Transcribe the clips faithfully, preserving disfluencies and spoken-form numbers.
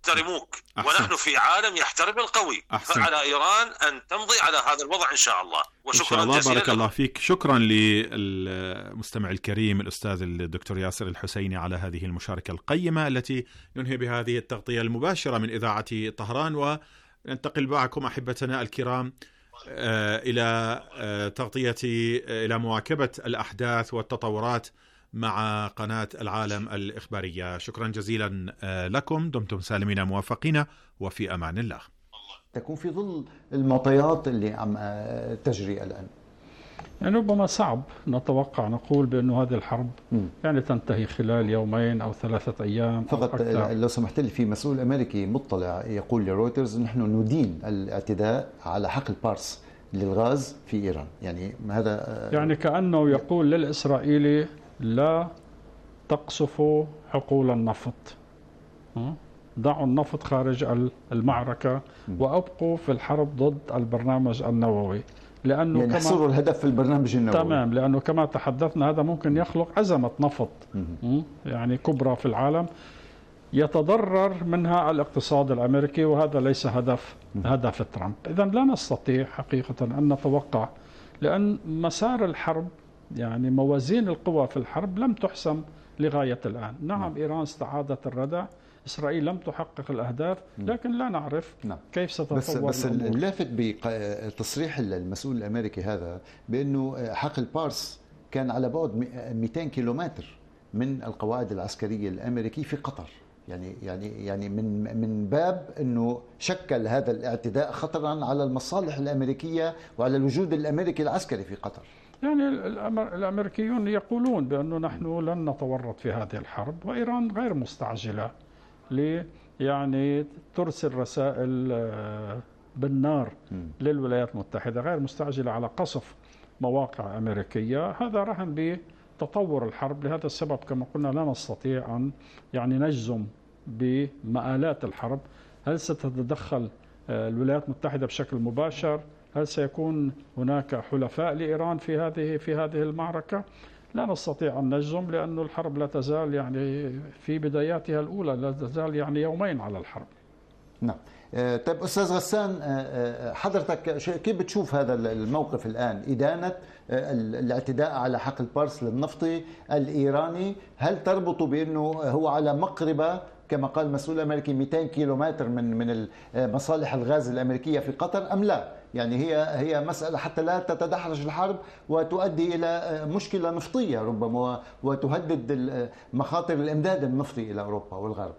يحترموك. أحسن. ونحن في عالم يحترم القوي. أحسن. فعلى إيران أن تمضي على هذا الوضع إن شاء الله. وشكرا إن شاء الله. جزيلا. بارك الله فيك. شكرا للمستمع الكريم الأستاذ الدكتور ياسر الحسيني على هذه المشاركة القيمة التي ننهي بهذه التغطية المباشرة من إذاعة طهران، وننتقل معكم أحبتنا الكرام إلى تغطية إلى مواكبة الأحداث والتطورات مع قناة العالم الإخبارية. شكرا جزيلا لكم، دمتم سالمين موفقين وفي أمان الله. تكون في ظل المعطيات اللي عم تجري الآن، يعني ربما صعب نتوقع نقول بأنه هذه الحرب م. يعني تنتهي خلال يومين أو ثلاثة أيام فقط. لو سمحت لي، في مسؤول أمريكي مطلع يقول لرويترز نحن ندين الاعتداء على حقل بارس للغاز في إيران. يعني هذا يعني كأنه يقول للإسرائيلي لا تقصفوا حقول النفط، ضعوا النفط خارج المعركة وأبقوا في الحرب ضد البرنامج النووي، لأنه يعني يحصروا الهدف في البرنامج النووي. تمام، لأنه كما تحدثنا هذا ممكن يخلق أزمة نفط يعني كبرى في العالم يتضرر منها الاقتصاد الأمريكي، وهذا ليس هدف هدف ترامب. إذن لا نستطيع حقيقة أن نتوقع، لأن مسار الحرب يعني موازين القوى في الحرب لم تحسم لغاية الآن. نعم إيران استعادت الردع، إسرائيل لم تحقق الأهداف، لكن لا نعرف نعم. كيف ستتطور بس بس الأمور. اللافت بتصريح المسؤول الأمريكي هذا بأنه حقل بارس كان على بعد مئتين كيلومتر من القواعد العسكرية الأمريكية في قطر. يعني يعني يعني من من باب انه شكل هذا الاعتداء خطرا على المصالح الامريكيه وعلى الوجود الامريكي العسكري في قطر. يعني الامريكيون يقولون بانه نحن لن نتورط في هذه الحرب، وايران غير مستعجله ل يعني ترسل رسائل بالنار للولايات المتحده، غير مستعجله على قصف مواقع امريكيه. هذا رهن بتطور الحرب. لهذا السبب كما قلنا لا نستطيع ان يعني نجزم بمآلات الحرب. هل ستتدخل الولايات المتحدة بشكل مباشر؟ هل سيكون هناك حلفاء لإيران في هذه في هذه المعركة؟ لا نستطيع أن نجزم، لأن الحرب لا تزال يعني في بداياتها الأولى، لا تزال يعني يومين على الحرب. نعم. طيب أستاذ غسان، حضرتك كيف بتشوف هذا الموقف الآن؟ إدانة الاعتداء على حقل بارس للنفطي الإيراني، هل تربط بأنه هو على مقربة كما قال المسؤول الأمريكي مئتين كيلومتر من من مصالح الغاز الأمريكية في قطر أم لا؟ يعني هي هي مسألة حتى لا تتدحرج الحرب وتؤدي إلى مشكلة نفطية ربما وتهدد مخاطر الإمداد النفطي إلى أوروبا والغرب.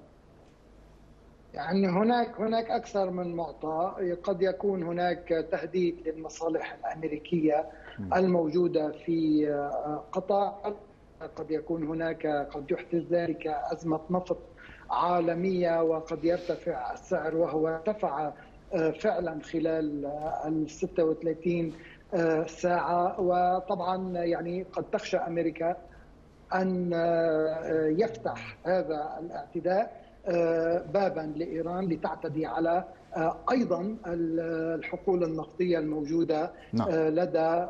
يعني هناك هناك أكثر من معطى. قد يكون هناك تهديد للمصالح الأمريكية الموجودة في قطر، قد يكون هناك قد يحدث ذلك أزمة نفط عالمية وقد يرتفع السعر، وهو ارتفع فعلا خلال ال ستة وثلاثين ساعة. وطبعا يعني قد تخشى أمريكا أن يفتح هذا الاعتداء بابا لإيران لتعتدي على أيضا الحقول النفطية الموجودة لدى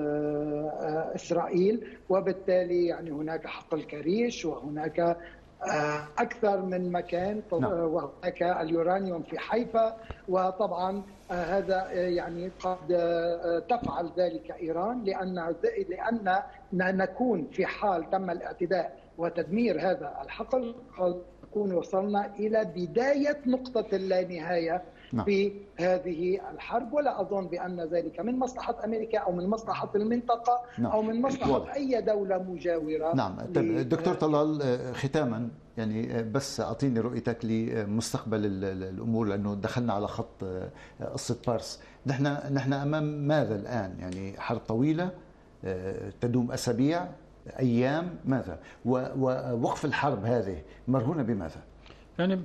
إسرائيل، وبالتالي يعني هناك حقل كريش وهناك أكثر من مكان، وهناك اليورانيوم في حيفا. وطبعا هذا يعني قد تفعل ذلك إيران، لأن لأن نكون في حال تم الاعتداء وتدمير هذا الحقل قد نكون وصلنا إلى بداية نقطة اللانهاية في هذه الحرب. ولا أظن بأن ذلك من مصلحة أمريكا أو من مصلحة المنطقة أو من مصلحة أي دولة مجاورة. نعم. دكتور طلال، ختاما يعني بس أعطيني رؤيتك لمستقبل الأمور، لأنه دخلنا على خط قصة بارس. نحن نحن أمام ماذا الآن؟ يعني حرب طويلة تدوم أسابيع أيام، ماذا؟ ووقف الحرب هذه مرهونة بماذا؟ يعني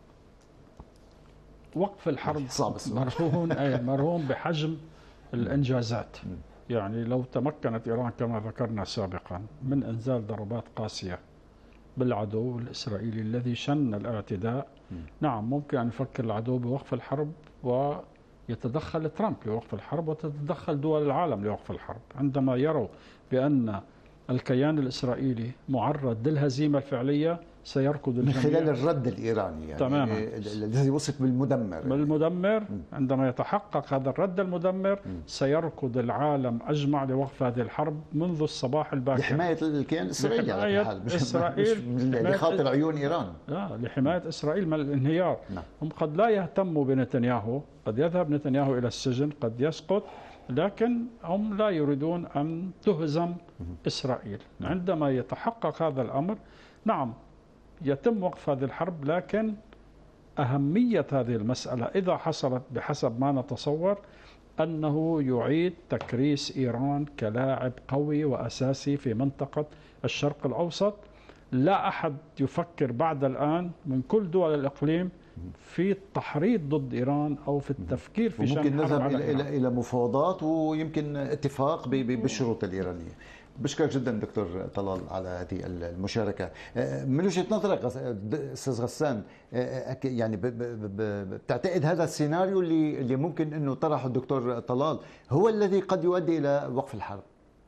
وقف الحرب مرهون أي مرهون بحجم الإنجازات. يعني لو تمكنت إيران كما ذكرنا سابقا من إنزال ضربات قاسية بالعدو الإسرائيلي الذي شن الاعتداء، نعم ممكن أن يفكر العدو بوقف الحرب ويتدخل ترامب لوقف الحرب وتتدخل دول العالم لوقف الحرب. عندما يروا بأن الكيان الإسرائيلي معرض للهزيمة الفعلية سيركض الجميع من خلال الرد الإيراني يعني تماما الذي وصف بالمدمر بالمدمر. عندما يتحقق هذا الرد المدمر سيركض العالم أجمع لوقف هذه الحرب منذ الصباح الباكر لحماية الكيان الإسرائيلي على كل حال، مش إسرائيل لخاطر عيون إيران. لا، لحماية إسرائيل من الانهيار. نعم. هم قد لا يهتموا بنتنياهو، قد يذهب نتنياهو إلى السجن، قد يسقط، لكن هم لا يريدون أن تهزم إسرائيل. عندما يتحقق هذا الأمر نعم يتم وقف هذه الحرب، لكن أهمية هذه المسألة إذا حصلت بحسب ما نتصور أنه يعيد تكريس إيران كلاعب قوي وأساسي في منطقة الشرق الأوسط. لا أحد يفكر بعد الآن من كل دول الإقليم في التحريض ضد إيران أو في التفكير في شأن ممكن نذهب على إلى إيران. إلى مفاوضات ويمكن اتفاق بالشروط الإيرانية. بشكرك جدا دكتور طلال على هذه المشاركة. من وجهة نظرك أستاذ غسان، يعني بتعتقد هذا السيناريو اللي اللي ممكن أنه طرحه الدكتور طلال هو الذي قد يؤدي إلى وقف الحرب؟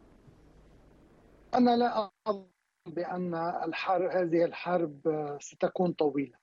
أنا لا أظن بأن الحرب هذه الحرب ستكون طويلة،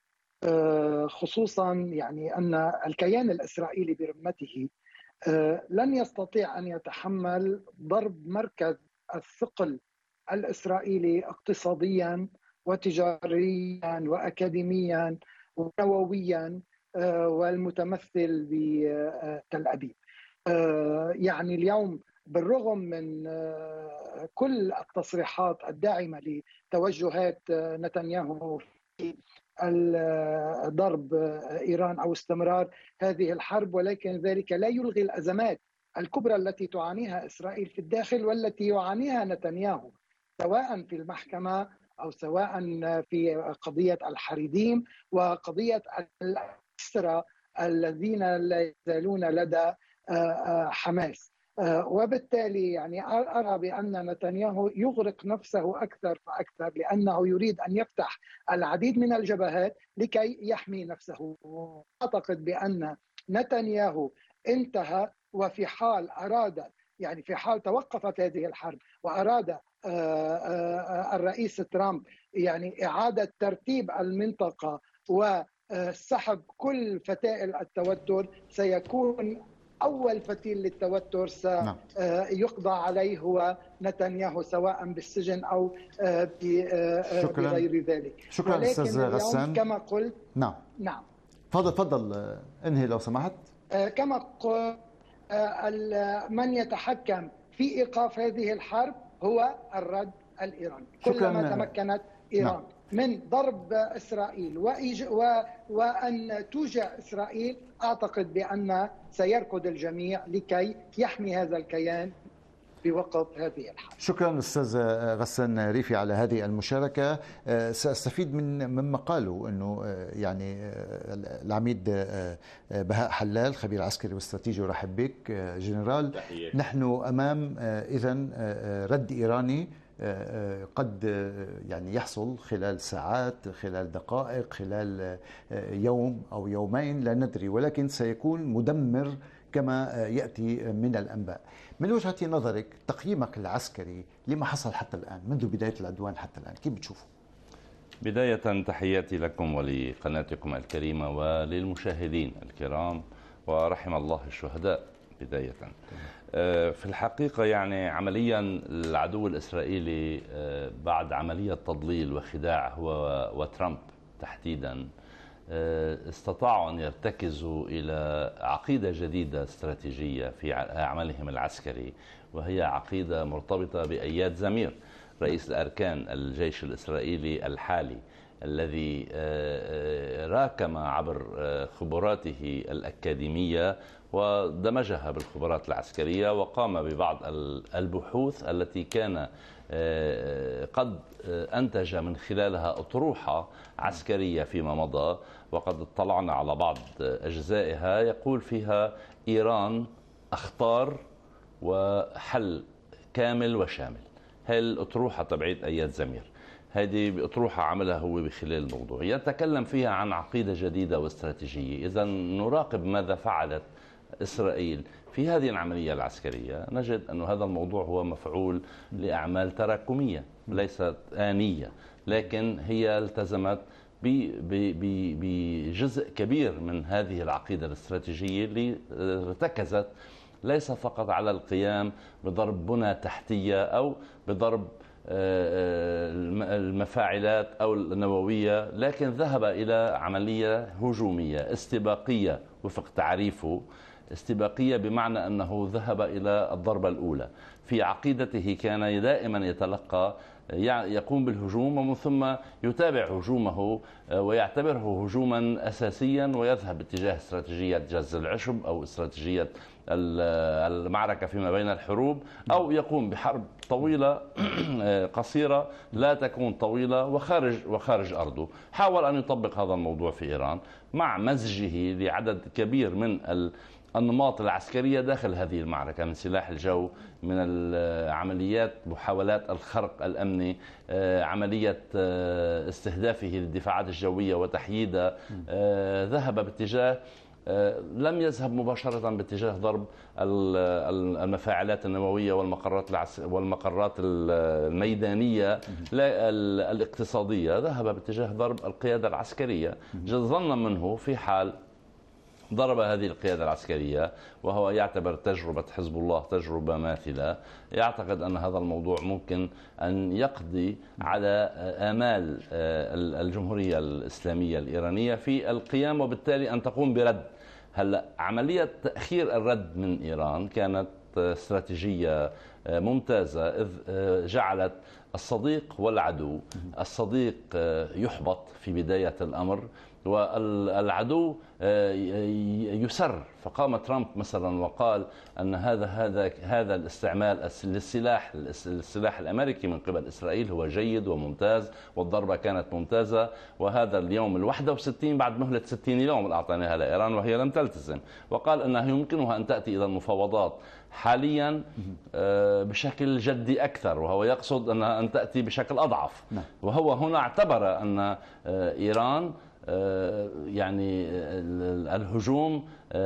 خصوصا يعني أن الكيان الإسرائيلي برمته لن يستطيع أن يتحمل ضرب مركز الثقل الإسرائيلي اقتصاديا وتجاريا وأكاديميا ونوويا والمتمثل بتل أبيب. يعني اليوم بالرغم من كل التصريحات الداعمة لتوجهات نتنياهو في ضرب إيران أو استمرار هذه الحرب، ولكن ذلك لا يلغي الأزمات الكبرى التي تعانيها إسرائيل في الداخل والتي يعانيها نتنياهو، سواء في المحكمة أو سواء في قضية الحريديم وقضية الأسرى الذين لا يزالون لدى حماس. وبالتالي يعني أرى بأن نتنياهو يغرق نفسه أكثر فأكثر، لأنه يريد أن يفتح العديد من الجبهات لكي يحمي نفسه. أعتقد بأن نتنياهو انتهى، وفي حال أراد يعني في حال توقفت هذه الحرب وأراد الرئيس ترامب يعني إعادة ترتيب المنطقة وسحب كل فتائل التوتر، سيكون أول فتيل للتوتر سيقضى عليه هو نتنياهو، سواء بالسجن أو بغير ذلك. شكرا أستاذ غسان. كما قلت نعم نعم تفضل تفضل انهي لو سمحت. كما قلت من يتحكم في إيقاف هذه الحرب هو الرد الإيراني. كلما تمكنت إيران نعم. من ضرب إسرائيل وإيج... و... وأن توجع إسرائيل، أعتقد بأن سيركض الجميع لكي يحمي هذا الكيان بوقف هذه الحرب. شكرا أستاذ غسان ريفي على هذه المشاركة. سأستفيد من مما قالوا أنه يعني العميد بهاء حلال خبير عسكري واستراتيجي، ورحب بك جنرال. نحن أمام إذن رد إيراني قد يعني يحصل خلال ساعات، خلال دقائق، خلال يوم أو يومين لا ندري، ولكن سيكون مدمر كما يأتي من الأنباء. من وجهة نظرك، تقييمك العسكري لما حصل حتى الآن منذ بداية العدوان حتى الآن، كيف بتشوفه؟ بداية تحياتي لكم ولقناتكم الكريمة وللمشاهدين الكرام، ورحم الله الشهداء بداية. في الحقيقة يعني عمليا العدو الإسرائيلي بعد عملية تضليل وخداع هو وترامب تحديدا استطاعوا أن يرتكزوا إلى عقيدة جديدة استراتيجية في عملهم العسكري، وهي عقيدة مرتبطة بأياد زمير رئيس الأركان الجيش الإسرائيلي الحالي، الذي راكم عبر خبراته الأكاديمية ودمجها بالخبرات العسكرية، وقام ببعض البحوث التي كان قد أنتج من خلالها أطروحة عسكرية فيما مضى، وقد اطلعنا على بعض أجزائها يقول فيها إيران أخطار وحل كامل وشامل. هاي الأطروحة تبعيد أياد زمير، هذه أطروحة عملها هو بخلال الموضوع، يتكلم فيها عن عقيدة جديدة واستراتيجية. إذا نراقب ماذا فعلت إسرائيل في هذه العملية العسكرية، نجد أن هذا الموضوع هو مفعول لأعمال تراكمية ليست آنية، لكن هي التزمت بجزء كبير من هذه العقيدة الاستراتيجية اللي ارتكزت ليس فقط على القيام بضرب بنى تحتية أو بضرب المفاعلات أو النووية، لكن ذهب إلى عملية هجومية استباقية وفق تعريفه. استباقية بمعنى أنه ذهب إلى الضربة الأولى. في عقيدته كان دائما يتلقى يقوم بالهجوم ومن ثم يتابع هجومه ويعتبره هجوما أساسيا ويذهب باتجاه استراتيجية جز العشب أو استراتيجية المعركة فيما بين الحروب، أو يقوم بحرب طويلة قصيرة لا تكون طويلة وخارج وخارج أرضه. حاول أن يطبق هذا الموضوع في إيران مع مزجه لعدد كبير من الأنماط العسكرية داخل هذه المعركة، من سلاح الجو، من العمليات محاولات الخرق الأمني، عملية استهدافه للدفاعات الجوية وتحييدها. ذهب باتجاه لم يذهب مباشرة باتجاه ضرب المفاعلات النووية والمقرات والمقرات الميدانية الاقتصادية، ذهب باتجاه ضرب القيادة العسكرية، ظنا منه في حال ضرب هذه القيادة العسكرية وهو يعتبر تجربة حزب الله تجربة ماثلة، يعتقد أن هذا الموضوع ممكن أن يقضي على آمال الجمهورية الإسلامية الإيرانية في القيام وبالتالي أن تقوم برد. هلا عملية تأخير الرد من إيران كانت استراتيجية ممتازة، إذ جعلت الصديق والعدو، الصديق يحبط في بداية الأمر والعدو يسر. فقام ترامب مثلا وقال أن هذا هذا هذا الاستعمال للسلاح السلاح الأمريكي من قبل إسرائيل هو جيد وممتاز والضربة كانت ممتازة، وهذا اليوم الواحد وستين بعد مهلة ستين يوم اللي أعطيناها لإيران وهي لم تلتزم، وقال أنها يمكنها أن تأتي إلى المفاوضات حاليا بشكل جدي أكثر، وهو يقصد أنها أن تأتي بشكل أضعف. وهو هنا اعتبر أن إيران يعني الهجوم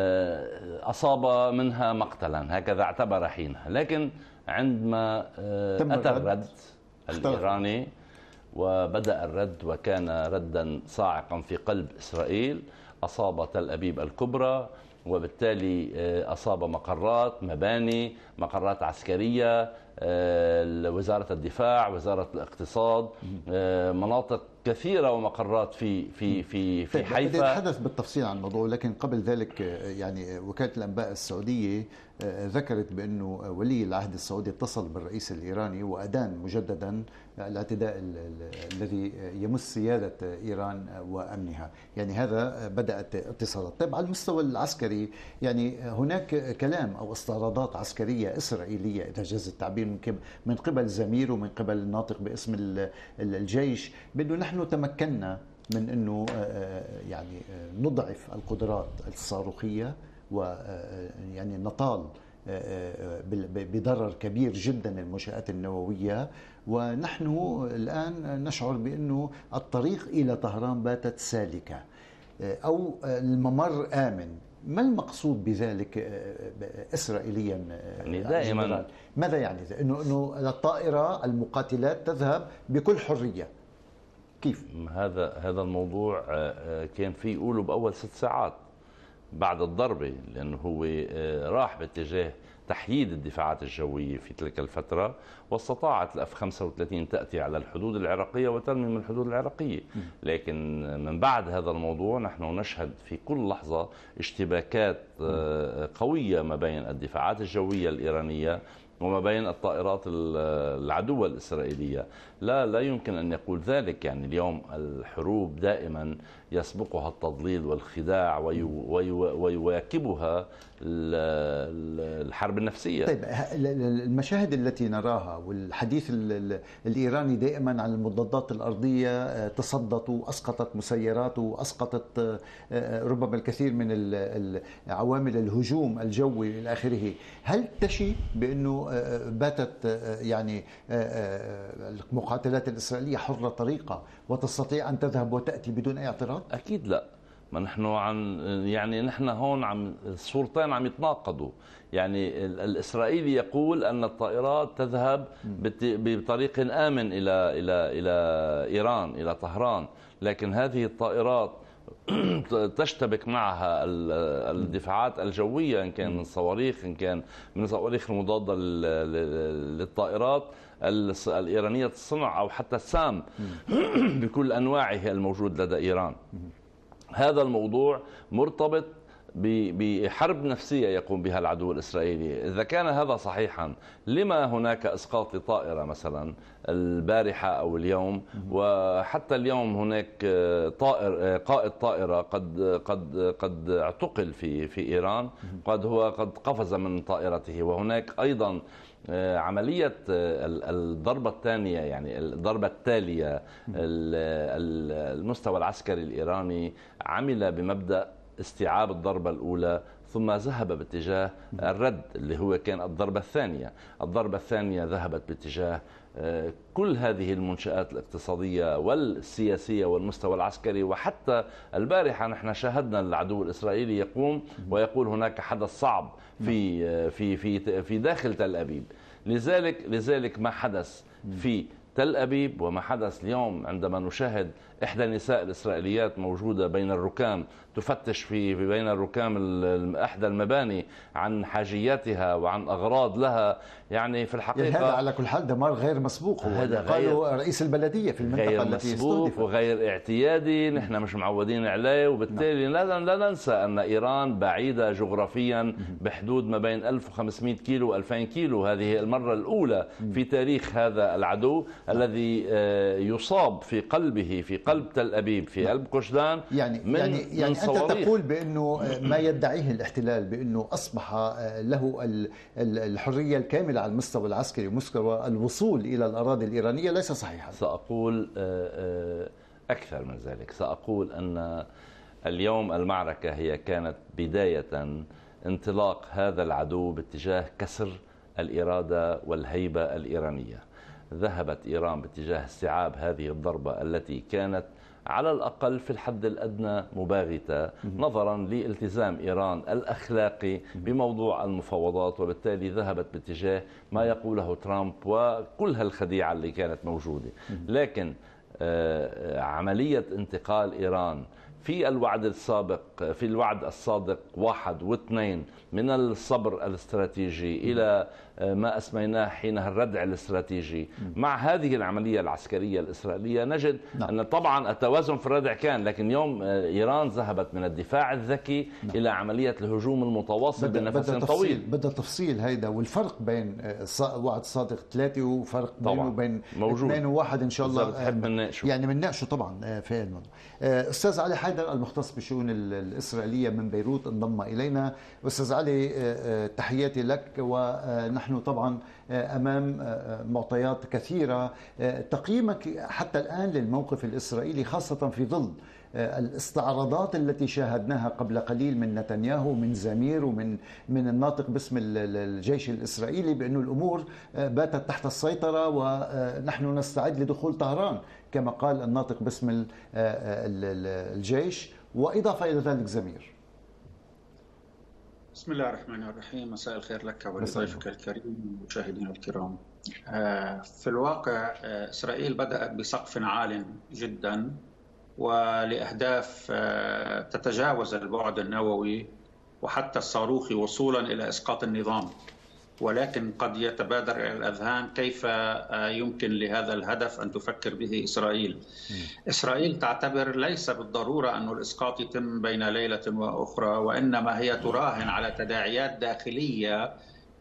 أصاب منها مقتلا، هكذا اعتبر حينها. لكن عندما أتى الرد الإيراني وبدأ الرد وكان ردا صاعقا في قلب إسرائيل، أصاب تل أبيب الكبرى وبالتالي أصاب مقرات، مباني، مقرات عسكرية، وزارة الدفاع، وزارة الاقتصاد، مناطق كثيرة ومقرات في في في في حيفا. بدي أتحدث بالتفصيل عن الموضوع، لكن قبل ذلك يعني وكالة الأنباء السعودية ذكرت بأنه ولي العهد السعودي اتصل بالرئيس الإيراني وأدان مجددا الاعتداء الذي يمس سيادة إيران وأمنها. يعني هذا بدأت اتصالات. طيب على المستوى العسكري يعني هناك كلام أو استعراضات عسكرية إسرائيلية إذا جاز التعبير من قبل زمير ومن قبل الناطق باسم الجيش بأنه نحن تمكنا من أنه يعني نضعف القدرات الصاروخية ويعني نطال بضرر كبير جدا المنشآت النووية، ونحن الآن نشعر بأنه الطريق إلى طهران باتت سالكة أو الممر آمن. ما المقصود بذلك إسرائيليا؟ يعني دائما ماذا يعني إنه إنه الطائرة المقاتلات تذهب بكل حرية؟ كيف؟ هذا هذا الموضوع كان في يقولوا بأول ست ساعات بعد الضربة، لأنه هو راح باتجاه تحييد الدفاعات الجوية في تلك الفترة، واستطاعت الأف خمسة وثلاثين تأتي على الحدود العراقية وترمي من الحدود العراقية. لكن من بعد هذا الموضوع نحن نشهد في كل لحظة اشتباكات قوية ما بين الدفاعات الجوية الإيرانية وما بين الطائرات العدوة الإسرائيلية. لا لا يمكن أن يقول ذلك. يعني اليوم الحروب دائما يسبقها التضليل والخداع ويواكبها الحرب النفسية. طيب المشاهد التي نراها والحديث الإيراني دائما عن المضادات الأرضية، تصدت وأسقطت مسيرات وأسقطت ربما الكثير من عوامل الهجوم الجوي إلى آخره، هل تشي بأنه باتت يعني المقاتلات الإسرائيلية حرة طريقة وتستطيع أن تذهب وتأتي بدون أي اعتراض؟ أكيد لا. ما نحن عن يعني نحن هون عم الصورتين عم يتناقضوا. يعني الإسرائيلي يقول أن الطائرات تذهب بطريق آمن إلى إلى إلى إيران، إلى طهران، لكن هذه الطائرات تشتبك معها الدفاعات الجوية، إن كان من صواريخ، إن كان من صواريخ المضادة للطائرات الإيرانية الصنع أو حتى السام بكل أنواعه الموجود لدى إيران. هذا الموضوع مرتبط بحرب نفسية يقوم بها العدو الإسرائيلي. إذا كان هذا صحيحا، لما هناك إسقاط لطائرة مثلا البارحة أو اليوم؟ وحتى اليوم هناك طائر قائد طائرة قد قد قد اعتقل في في إيران، قد هو قد قفز من طائرته. وهناك أيضا عملية الضربة الثانية، يعني الضربة التالية، المستوى العسكري الإيراني عمل بمبدأ استيعاب الضربة الأولى ثم ذهب باتجاه الرد اللي هو كان الضربة الثانية. الضربة الثانية ذهبت باتجاه كل هذه المنشآت الاقتصادية والسياسية والمستوى العسكري. وحتى البارحة نحن شاهدنا العدو الإسرائيلي يقوم ويقول هناك حدث صعب في في في في داخل تل أبيب. لذلك لذلك ما حدث في تل أبيب وما حدث اليوم عندما نشاهد إحدى النساء الإسرائيليات موجودة بين الركام تفتش في بين الركام إحدى المباني عن حاجياتها وعن أغراض لها، يعني في الحقيقة يعني هذا على كل حال دمار غير مسبوق. هذا قالوا رئيس البلدية في المنطقة غير التي مسبوق وغير اعتيادي، نحن مش معودين عليه. وبالتالي لا لا ننسى أن إيران بعيدة جغرافيا بحدود ما بين ألف وخمسمئة كيلو وألفين كيلو. هذه المرة الأولى في تاريخ هذا العدو الذي يصاب في قلبه في قلب تل أبيب في قلب قشدان. يعني من يعني يعني من أنت تقول بأنه ما يدعيه الاحتلال بأنه أصبح له الحرية الكاملة على المستوى العسكري ومستوى الوصول إلى الأراضي الإيرانية ليس صحيحا. سأقول أكثر من ذلك، سأقول أن اليوم المعركة هي كانت بداية انطلاق هذا العدو باتجاه كسر الإرادة والهيبة الإيرانية. ذهبت إيران باتجاه استيعاب هذه الضربة التي كانت على الأقل في الحد الأدنى مباغتة نظرا لالتزام إيران الأخلاقي بموضوع المفاوضات، وبالتالي ذهبت باتجاه ما يقوله ترامب وكل هالخديعة اللي كانت موجودة. لكن عملية انتقال إيران في الوعد السابق في الوعد الصادق واحد واثنين من الصبر الاستراتيجي إلى ما أسميناه حينها الردع الاستراتيجي مع هذه العملية العسكرية الإسرائيلية، نجد نعم. أن طبعا التوازن في الردع كان، لكن يوم إيران ذهبت من الدفاع الذكي نعم. إلى عملية الهجوم المتواصل بنفس طويل. بدأ تفصيل هيدا والفرق بين وعد صادق ثلاثة وفرق بينه وبين اثنين وواحد إن شاء الله يعني بنناقشه طبعا في الموضوع. أستاذ علي حيدر المختص بالشؤون الإسرائيلية من بيروت انضم إلينا. أستاذ علي تحياتي لك، ونحن طبعا أمام معطيات كثيرة. تقييمك حتى الآن للموقف الإسرائيلي خاصة في ظل الاستعراضات التي شاهدناها قبل قليل من نتنياهو من زمير ومن من الناطق باسم الجيش الإسرائيلي بأن الأمور باتت تحت السيطرة ونحن نستعد لدخول طهران كما قال الناطق باسم الجيش، وإضافة إلى ذلك زمير. بسم الله الرحمن الرحيم. مساء الخير لك ولضيفك الكريم والمشاهدين الكرام. في الواقع إسرائيل بدأت بسقف عال جدا ولأهداف تتجاوز البعد النووي وحتى الصاروخي وصولا إلى إسقاط النظام، ولكن قد يتبادر إلى الأذهان كيف يمكن لهذا الهدف أن تفكر به إسرائيل. م. إسرائيل تعتبر ليس بالضرورة أن الإسقاط يتم بين ليلة وأخرى، وإنما هي تراهن على تداعيات داخلية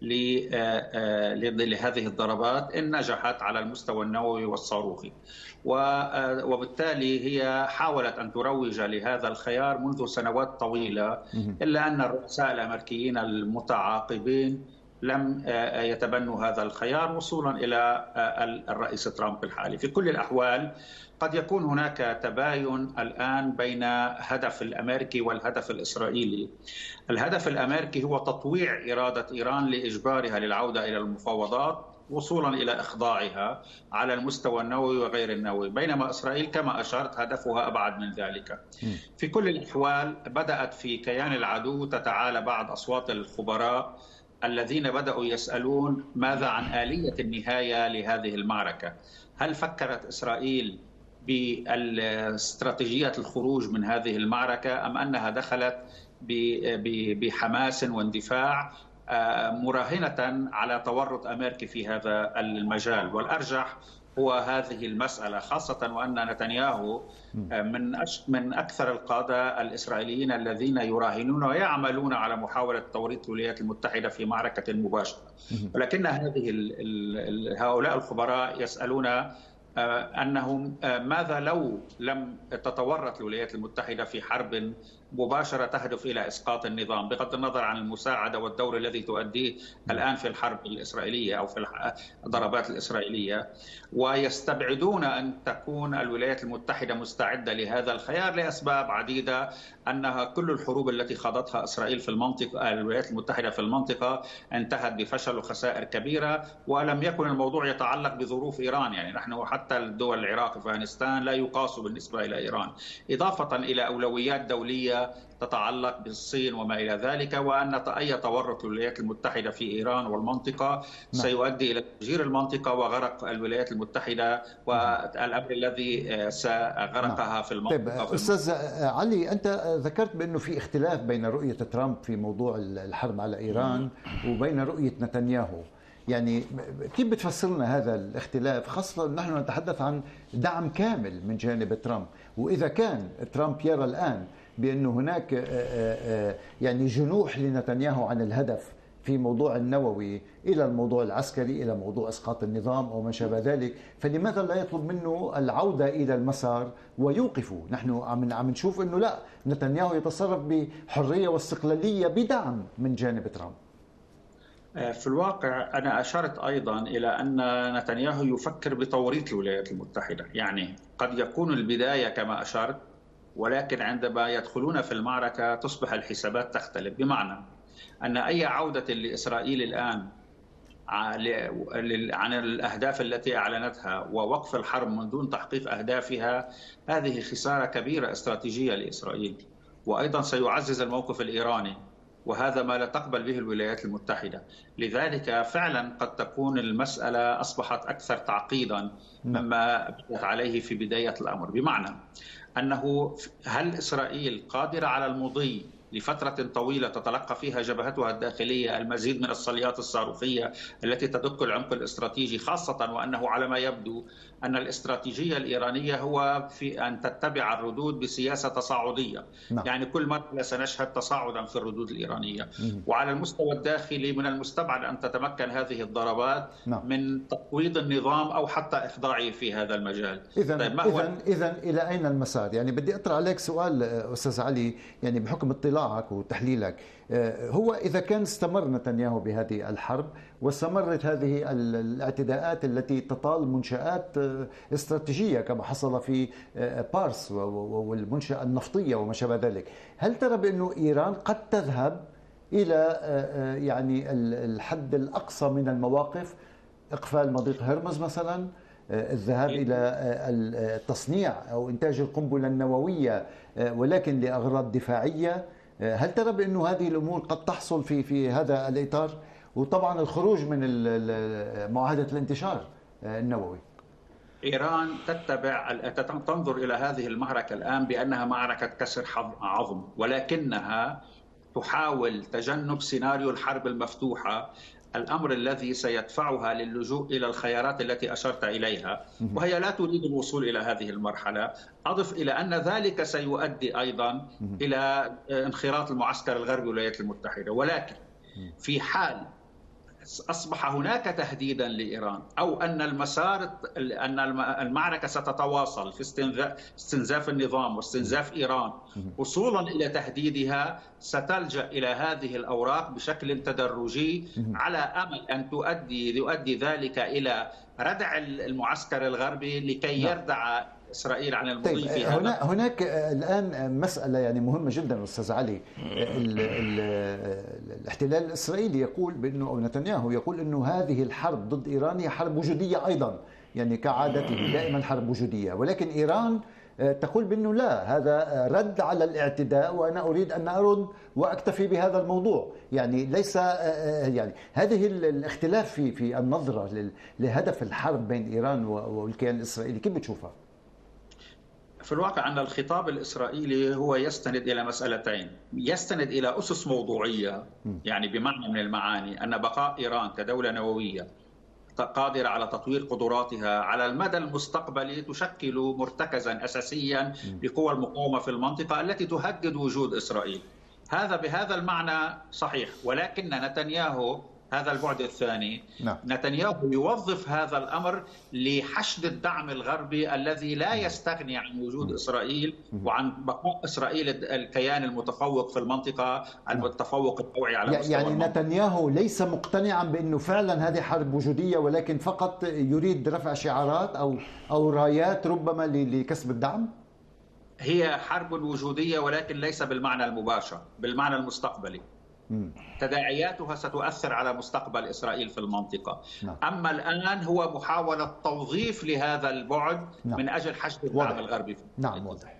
لهذه الضربات إن نجحت على المستوى النووي والصاروخي، وبالتالي هي حاولت أن تروج لهذا الخيار منذ سنوات طويلة، إلا أن الرؤساء الأمريكيين المتعاقبين لم يتبنوا هذا الخيار وصولا إلى الرئيس ترامب الحالي. في كل الأحوال قد يكون هناك تباين الآن بين هدف الأمريكي والهدف الإسرائيلي. الهدف الأمريكي هو تطويع إرادة إيران لإجبارها للعودة إلى المفاوضات وصولا إلى إخضاعها على المستوى النووي وغير النووي، بينما إسرائيل كما أشرت هدفها أبعد من ذلك. في كل الأحوال بدأت في كيان العدو تتعالى بعض أصوات الخبراء الذين بدأوا يسألون ماذا عن آلية النهاية لهذه المعركة؟ هل فكرت إسرائيل باستراتيجية الخروج من هذه المعركة أم أنها دخلت بحماس واندفاع مراهنة على تورط أمريكي في هذا المجال؟ والأرجح هو هذه المسألة، خاصة وأن نتنياهو من من أكثر القادة الإسرائيليين الذين يراهنون ويعملون على محاولة توريط الولايات المتحدة في معركة مباشرة. ولكن هذه هؤلاء الخبراء يسألون أنهم ماذا لو لم تتورط الولايات المتحدة في حرب مباشرة تهدف إلى إسقاط النظام، بغض النظر عن المساعدة والدور الذي تؤديه الآن في الحرب الإسرائيلية أو في الضربات الإسرائيلية، ويستبعدون أن تكون الولايات المتحدة مستعدة لهذا الخيار لأسباب عديدة، أنها كل الحروب التي خاضتها إسرائيل في المنطقة الولايات المتحدة في المنطقة انتهت بفشل وخسائر كبيرة، ولم يكن الموضوع يتعلق بظروف إيران. يعني نحن حتى الدول العراق وأفغانستان لا يقاسوا بالنسبة إلى إيران، إضافة إلى أولويات دولية تتعلق بالصين وما إلى ذلك، وأن أي تورط الولايات المتحدة في إيران والمنطقة سيؤدي إلى تفجير المنطقة وغرق الولايات المتحدة والأمر الذي سغرقها في المنطقة. طيب أستاذ علي، أنت ذكرت بأنه في اختلاف بين رؤية ترامب في موضوع الحرب على إيران وبين رؤية نتنياهو، يعني كيف بتفسر لنا هذا الاختلاف، خاصة نحن نتحدث عن دعم كامل من جانب ترامب؟ وإذا كان ترامب يرى الآن بأن هناك يعني جنوح لنتنياهو عن الهدف في موضوع النووي إلى الموضوع العسكري، إلى موضوع إسقاط النظام أو ما شابه ذلك، فلماذا لا يطلب منه العودة إلى المسار ويوقفه؟ نحن عم عم نشوف أنه لا، نتنياهو يتصرف بحرية واستقلالية بدعم من جانب ترامب. في الواقع أنا أشرت أيضا إلى أن نتنياهو يفكر بتوريط الولايات المتحدة، يعني قد يكون البداية كما أشرت، ولكن عندما يدخلون في المعركة تصبح الحسابات تختلف، بمعنى أن أي عودة لإسرائيل الآن عن الأهداف التي أعلنتها ووقف الحرب من دون تحقيق أهدافها، هذه خسارة كبيرة استراتيجية لإسرائيل، وأيضا سيعزز الموقف الإيراني، وهذا ما لا تقبل به الولايات المتحدة. لذلك فعلا قد تكون المسألة أصبحت أكثر تعقيدا مما بدأت عليه في بداية الأمر، بمعنى أنه هل إسرائيل قادرة على المضي لفترة طويلة تتلقى فيها جبهتها الداخلية المزيد من الصليات الصاروخية التي تدق العمق الاستراتيجي، خاصة وأنه على ما يبدو أن الاستراتيجية الإيرانية هو في أن تتبع الردود بسياسة تصاعدية. نعم. يعني كل مرة سنشهد تصاعدا في الردود الإيرانية. مم. وعلى المستوى الداخلي من المستبعد أن تتمكن هذه الضربات نعم. من تقويض النظام أو حتى إخضاعه في هذا المجال. إذن طيب ما إذن إذن إلى أين المسار؟ يعني بدي أطرح عليك سؤال أستاذ علي، يعني بحكم اطلاعك وتحليلك، هو إذا كان استمر نتنياهو بهذه الحرب واستمرت هذه الاعتداءات التي تطال منشآت استراتيجية كما حصل في بارس والمنشأة النفطية وما شابه ذلك، هل ترى بأنه إيران قد تذهب إلى يعني الحد الأقصى من المواقف، إقفال مضيق هرمز مثلا، الذهاب إلى التصنيع أو إنتاج القنبلة النووية ولكن لأغراض دفاعية؟ هل ترى بأنه هذه الأمور قد تحصل في في هذا الإطار؟ وطبعا الخروج من معاهدة الانتشار النووي. إيران تتبع تنظر إلى هذه المعركة الآن بأنها معركة كسر عظم، ولكنها تحاول تجنب سيناريو الحرب المفتوحة، الأمر الذي سيدفعها للجوء إلى الخيارات التي أشرت إليها، وهي لا تريد الوصول إلى هذه المرحلة. أضف إلى أن ذلك سيؤدي أيضا إلى انخراط المعسكر الغربي والولايات المتحدة، ولكن في حال أصبح هناك تهديدا لإيران أو أن المسار أن المعركة ستتواصل في استنزاف النظام واستنزاف إيران وصولا إلى تهديدها، ستلجأ إلى هذه الأوراق بشكل تدرجي على أمل أن تؤدي يؤدي ذلك إلى ردع المعسكر الغربي لكي يردع إسرائيل عن المضي طيب في هنا هذا. هناك الآن مسألة يعني مهمة جدا أستاذ علي. ال ال الاحتلال الإسرائيلي يقول بأنه، أو نتنياهو يقول أنه هذه الحرب ضد إيران هي حرب وجودية أيضا، يعني كعادته دائما حرب وجودية، ولكن إيران تقول بأنه لا، هذا رد على الاعتداء وأنا أريد أن أرد وأكتفي بهذا الموضوع. يعني ليس يعني هذه الاختلاف في في النظرة لهدف الحرب بين إيران والكيان الإسرائيلي، كيف بتشوفها؟ في الواقع أن الخطاب الإسرائيلي هو يستند إلى مسألتين، يستند إلى أسس موضوعية، يعني بمعنى من المعاني أن بقاء إيران كدولة نووية قادرة على تطوير قدراتها على المدى المستقبلي تشكل مرتكزا أساسيا لقوى المقاومة في المنطقة التي تهدد وجود إسرائيل. هذا بهذا المعنى صحيح، ولكن نتنياهو هذا البعد الثاني. نعم. نتنياهو يوظف هذا الأمر لحشد الدعم الغربي الذي لا يستغني عن وجود إسرائيل وعن بقاء إسرائيل الكيان المتفوق في المنطقة، المتفوق النوعي على مستوى يعني المنطقة. نتنياهو ليس مقتنعا بأنه فعلا هذه حرب وجودية، ولكن فقط يريد رفع شعارات أو أو رايات ربما لكسب الدعم. هي حرب وجودية ولكن ليس بالمعنى المباشر، بالمعنى المستقبلي. تداعياتها ستؤثر على مستقبل إسرائيل في المنطقة. نعم. أما الآن هو محاولة توظيف لهذا البعد. نعم. من أجل حشد الدعم الغربي. نعم واضح.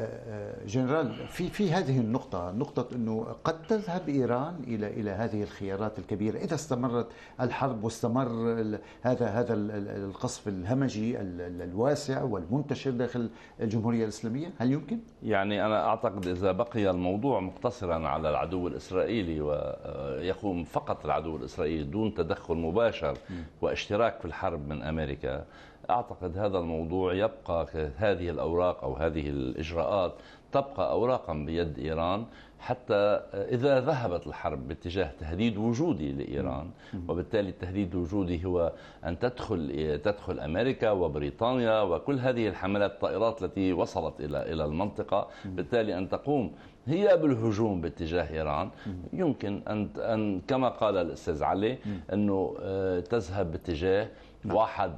جنرال، في في هذه النقطة، نقطة أنه قد تذهب إيران إلى إلى هذه الخيارات الكبيرة إذا استمرت الحرب واستمر هذا هذا القصف الهمجي الواسع والمنتشر داخل الجمهورية الإسلامية، هل يمكن؟ يعني أنا أعتقد إذا بقي الموضوع مقتصرا على العدو الإسرائيلي ويقوم فقط العدو الإسرائيلي دون تدخل مباشر م. واشتراك في الحرب من أمريكا، أعتقد هذا الموضوع يبقى، هذه الأوراق أو هذه الإجراءات تبقى أوراقا بيد إيران حتى إذا ذهبت الحرب باتجاه تهديد وجودي لإيران، وبالتالي التهديد الوجودي هو أن تدخل تدخل أمريكا وبريطانيا وكل هذه الحملات الطائرات التي وصلت إلى إلى المنطقة، بالتالي أن تقوم هي بالهجوم باتجاه إيران. يمكن أن أن كما قال الأستاذ علي أنه تذهب باتجاه واحد،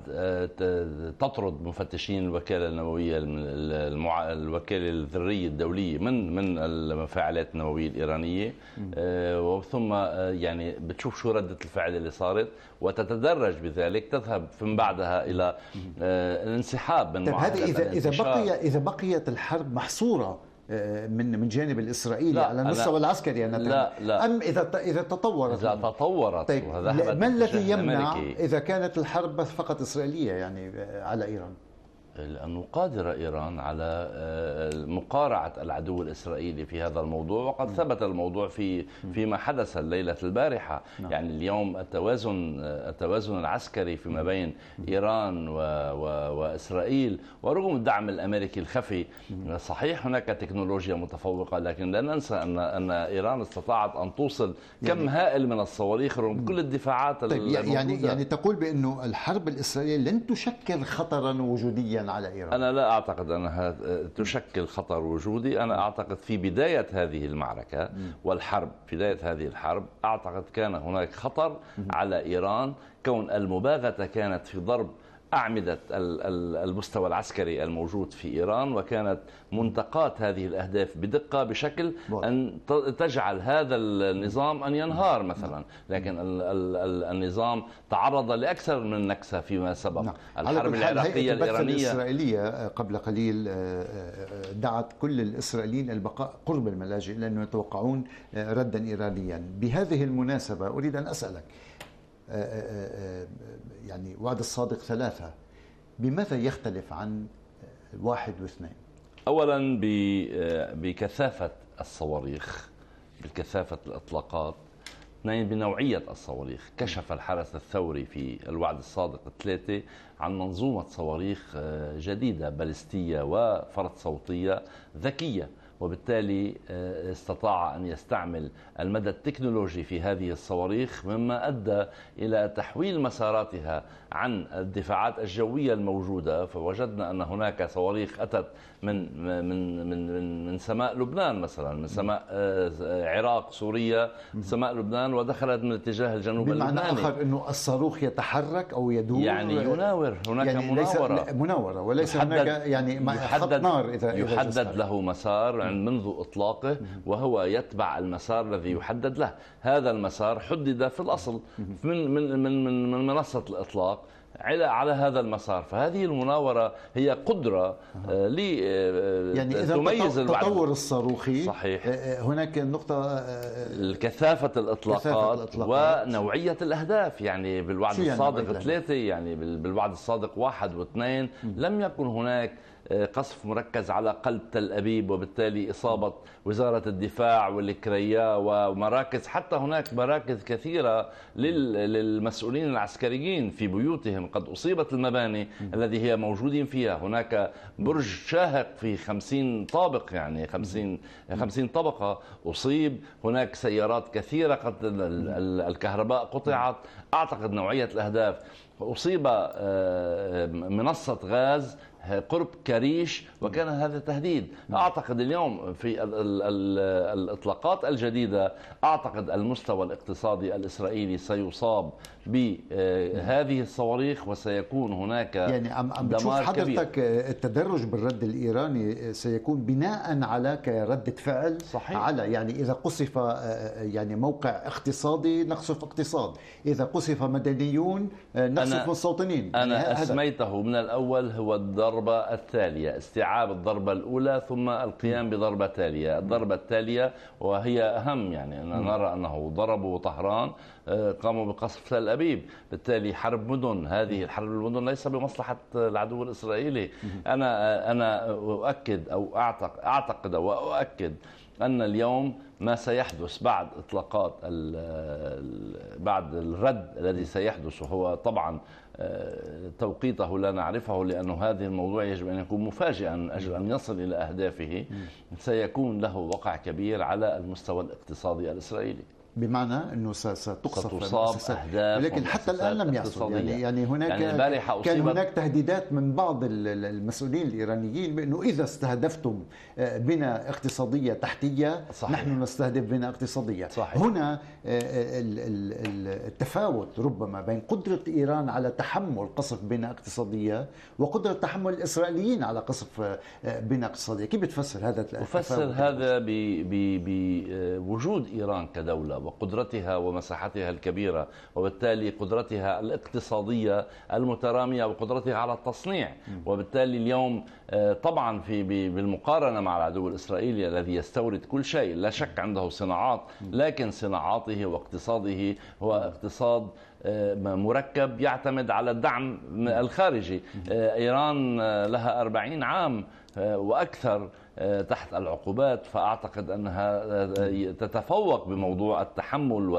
تطرد مفتشين الوكالة النووية المع... الوكالة الذرية الدولية من من المفاعلات النووية الإيرانية، وثم يعني بتشوف شو ردة الفعل اللي صارت وتتدرج بذلك، تذهب من بعدها إلى الانسحاب من معاهدة. إذا إذا بقي إذا بقيت الحرب محصورة من من جانب الإسرائيلي على المستوى العسكري، أنا لا لا أم إذا إذا تطورت إذا تطورت طيب ما الذي يمنع إذا كانت الحرب فقط إسرائيلية يعني على إيران؟ لأنه قادرة إيران على مقارعة العدو الإسرائيلي في هذا الموضوع، وقد ثبت الموضوع في فيما حدث الليلة البارحة. يعني اليوم التوازن التوازن العسكري فيما بين إيران و و وإسرائيل، ورغم الدعم الأمريكي الخفي، صحيح هناك تكنولوجيا متفوقة، لكن لا ننسى أن أن إيران استطاعت أن توصل كم يعني هائل من الصواريخ رغم كل الدفاعات طيب الموجودة. يعني يعني تقول بأنه الحرب الإسرائيلية لن تشكل خطرا وجوديا على إيران؟ أنا لا أعتقد أنها تشكل خطر وجودي. أنا أعتقد في بداية هذه المعركة والحرب، بداية هذه الحرب، أعتقد كان هناك خطر على إيران، كون المباغتة كانت في ضرب أعمدة المستوى العسكري الموجود في إيران، وكانت منتقات هذه الأهداف بدقة بشكل أن تجعل هذا النظام أن ينهار مثلا. لكن النظام تعرض لأكثر من نكسة فيما سبق. نعم. الحرب العراقية الإيرانية الإسرائيلية قبل قليل دعت كل الإسرائيليين البقاء قرب الملاجئ لأنه يتوقعون ردا إيرانيا. بهذه المناسبة أريد أن أسألك، يعني وعد الصادق ثلاثة بماذا يختلف عن واحد واثنين؟ أولا بكثافة الصواريخ، بكثافة الإطلاقات. اثنين بنوعية الصواريخ. كشف الحرس الثوري في الوعد الصادق ثلاثة عن منظومة صواريخ جديدة باليستية وفرد صوتية ذكية، وبالتالي استطاع أن يستعمل المدى التكنولوجي في هذه الصواريخ، مما أدى إلى تحويل مساراتها عن الدفاعات الجوية الموجودة. فوجدنا أن هناك صواريخ أتت من من من من سماء لبنان مثلا، من سماء العراق، سوريا، سماء لبنان، ودخلت من اتجاه الجنوب اللبناني. بمعنى آخر أنه الصاروخ يتحرك أو يدور، يعني يناور، هناك يعني مناورة مناورة وليس هناك يعني خط نار. إذا يحدد إذا له مسار منذ إطلاقه، وهو يتبع المسار الذي يحدد له. هذا المسار حدد في الأصل من من من من منصة الإطلاق على هذا المسار. فهذه المناورة هي قدرة لي يعني إذا تميز التطور الصاروخي. صحيح. هناك نقطة كثافة الإطلاقات ونوعية الأهداف. يعني بالوعد يعني الصادق ثلاثة، يعني بالوعد الصادق واحد واثنين لم يكن هناك قصف مركز على قلب تل أبيب، وبالتالي إصابة وزارة الدفاع والكريا ومراكز، حتى هناك مراكز كثيرة للمسؤولين العسكريين في بيوتهم قد أصيبت المباني الذي هي موجودين فيها. هناك برج شاهق في خمسين طابق، يعني خمسين خمسين طبقة أصيب. هناك سيارات كثيرة قد الكهرباء قطعت. أعتقد نوعية الأهداف، أصيب منصة غاز قرب كريش وكان هذا تهديد. أعتقد اليوم في الإطلاقات الجديدة، أعتقد المستوى الاقتصادي الإسرائيلي سيصاب بهذه الصواريخ وسيكون هناك يعني عم عم بتشوف حضرتك كبير. التدرج بالرد الإيراني سيكون بناء على كردة فعل. صحيح. على يعني إذا قصف يعني موقع اقتصادي نقصف اقتصاد، إذا قصف مدنيون نقصف مستوطنين. أنا يعني أسميته من الأول هو الضربة التالية، استيعاب الضربة الأولى ثم القيام بضربة تالية. الضربة التالية وهي أهم، يعني أنا نرى أنه ضربوا طهران، قاموا بقصف تل أبيب، بالتالي حرب مدن. هذه الحرب المدن ليس بمصلحة العدو الإسرائيلي. أنا أنا أؤكد أو أعتقد أعتقد وأؤكد أن اليوم ما سيحدث بعد إطلاقات بعد الرد الذي سيحدث، وهو طبعا توقيته لا نعرفه، لأنه هذا الموضوع يجب أن يكون مفاجئا أجل أن يصل إلى أهدافه، سيكون له وقع كبير على المستوى الاقتصادي الإسرائيلي. بمعنى انه ستقصف ستصاب اهداف، ولكن حتى الان لم يحصل. يعني, يعني هناك يعني كان هناك تهديدات من بعض المسؤولين الايرانيين بانه اذا استهدفتم بنى اقتصاديه تحتيه صحيح. نحن نستهدف بنى اقتصاديه. صحيح. هنا التفاوت ربما بين قدره ايران على تحمل قصف بنى اقتصاديه وقدره تحمل الاسرائيليين على قصف بنى اقتصاديه. كيف بتفسر هذا التفاوت؟ أفسر هذا بوجود ايران كدوله وقدرتها ومساحتها الكبيرة، وبالتالي قدرتها الاقتصادية المترامية وقدرتها على التصنيع. وبالتالي اليوم طبعا في بالمقارنة مع العدو الإسرائيلي الذي يستورد كل شيء، لا شك عنده صناعات، لكن صناعاته واقتصاده هو اقتصاد مركب يعتمد على الدعم الخارجي. إيران لها أربعين عام وأكثر تحت العقوبات، فأعتقد أنها تتفوق بموضوع التحمل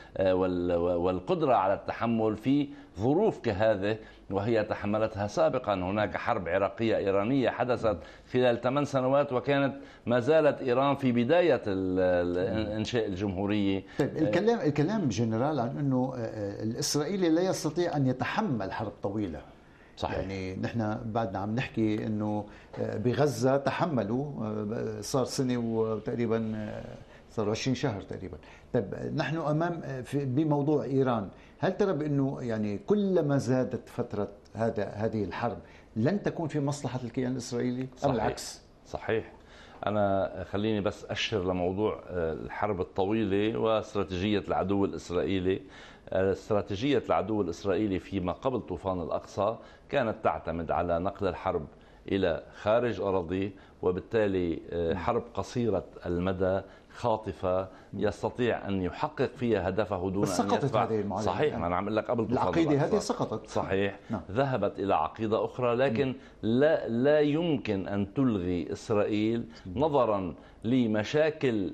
والقدرة على التحمل في ظروف كهذه، وهي تحملتها سابقا. هناك حرب عراقية إيرانية حدثت خلال ثمان سنوات، وكانت ما زالت إيران في بداية إنشاء الجمهورية. طيب الكلام الكلام جنرال عن أنه الإسرائيلي لا يستطيع أن يتحمل حرب طويلة. صحيح. يعني نحن بعدنا عم نحكي انه بغزة تحملوا، صار سنة وتقريبا صار عشرين شهر تقريبا. طيب نحن امام بموضوع ايران، هل ترى بانه يعني كلما زادت فترة هذا هذه الحرب لن تكون في مصلحة الكيان الاسرائيلي ام العكس؟ صحيح. أنا خليني بس أشير لموضوع الحرب الطويلة واستراتيجية العدو الإسرائيلي. استراتيجية العدو الإسرائيلي فيما قبل طوفان الأقصى كانت تعتمد على نقل الحرب إلى خارج أراضيه، وبالتالي حرب قصيرة المدى خاطفة يستطيع أن يحقق فيها هدفه دون أن يدفع. صحيح. ما أنا عم أقول لك قبل العقيدة هذه سقطت. صحيح. نعم. ذهبت إلى عقيدة أخرى، لكن لا لا يمكن أن تلغي إسرائيل نظرا لمشاكل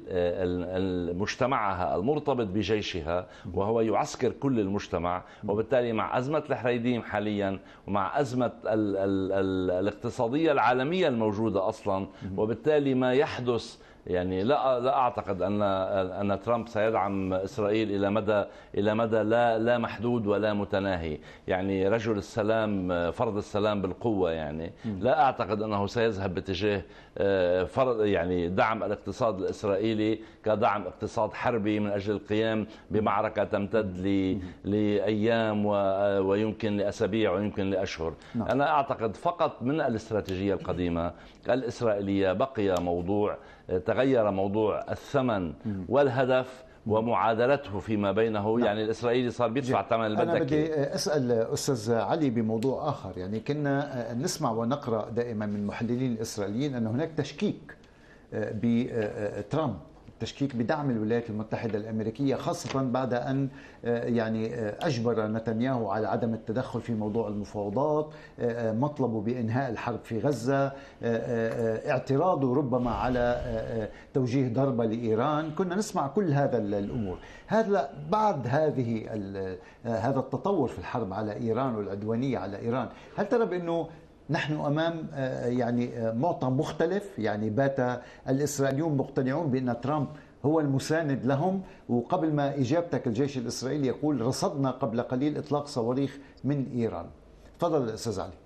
مجتمعها المرتبط بجيشها، وهو يعسكر كل المجتمع. وبالتالي مع أزمة الحريديم حاليا، ومع أزمة ال ال ال الاقتصادية العالمية الموجودة أصلا، أصلا، وبالتالي ما يحدث يعني لا لا اعتقد ان ان ترامب سيدعم اسرائيل الى مدى الى مدى لا لا محدود ولا متناهي، يعني رجل السلام فرض السلام بالقوه، يعني لا اعتقد انه سيذهب باتجاه فرض يعني دعم الاقتصاد الاسرائيلي كدعم اقتصاد حربي من اجل القيام بمعركه تمتد لايام ويمكن لاسابيع ويمكن لاشهر. انا اعتقد فقط من الاستراتيجيه القديمه الاسرائيليه بقي موضوع تغير موضوع الثمن والهدف ومعادلته فيما بينه. نعم. يعني الإسرائيلي صار بيدفع ثمن البدكي. أنا بدي أسأل أستاذ علي بموضوع آخر، يعني كنا نسمع ونقرأ دائما من المحللين الإسرائيليين أن هناك تشكيك بترامب، تشكيك بدعم الولايات المتحدة الأمريكية، خاصة بعد أن يعني أجبر نتنياهو على عدم التدخل في موضوع المفاوضات، مطلبه بإنهاء الحرب في غزة، اعتراضه ربما على توجيه ضربة لإيران. كنا نسمع كل هذا الأمور. هذا بعد هذه هذا التطور في الحرب على إيران والعدوانية على إيران، هل ترى بأنه نحن أمام يعني معطى مختلف؟ يعني بات الإسرائيليون مقتنعون بأن ترامب هو المساند لهم، وقبل ما إجابتك الجيش الإسرائيلي يقول رصدنا قبل قليل إطلاق صواريخ من إيران. تفضل أستاذ علي.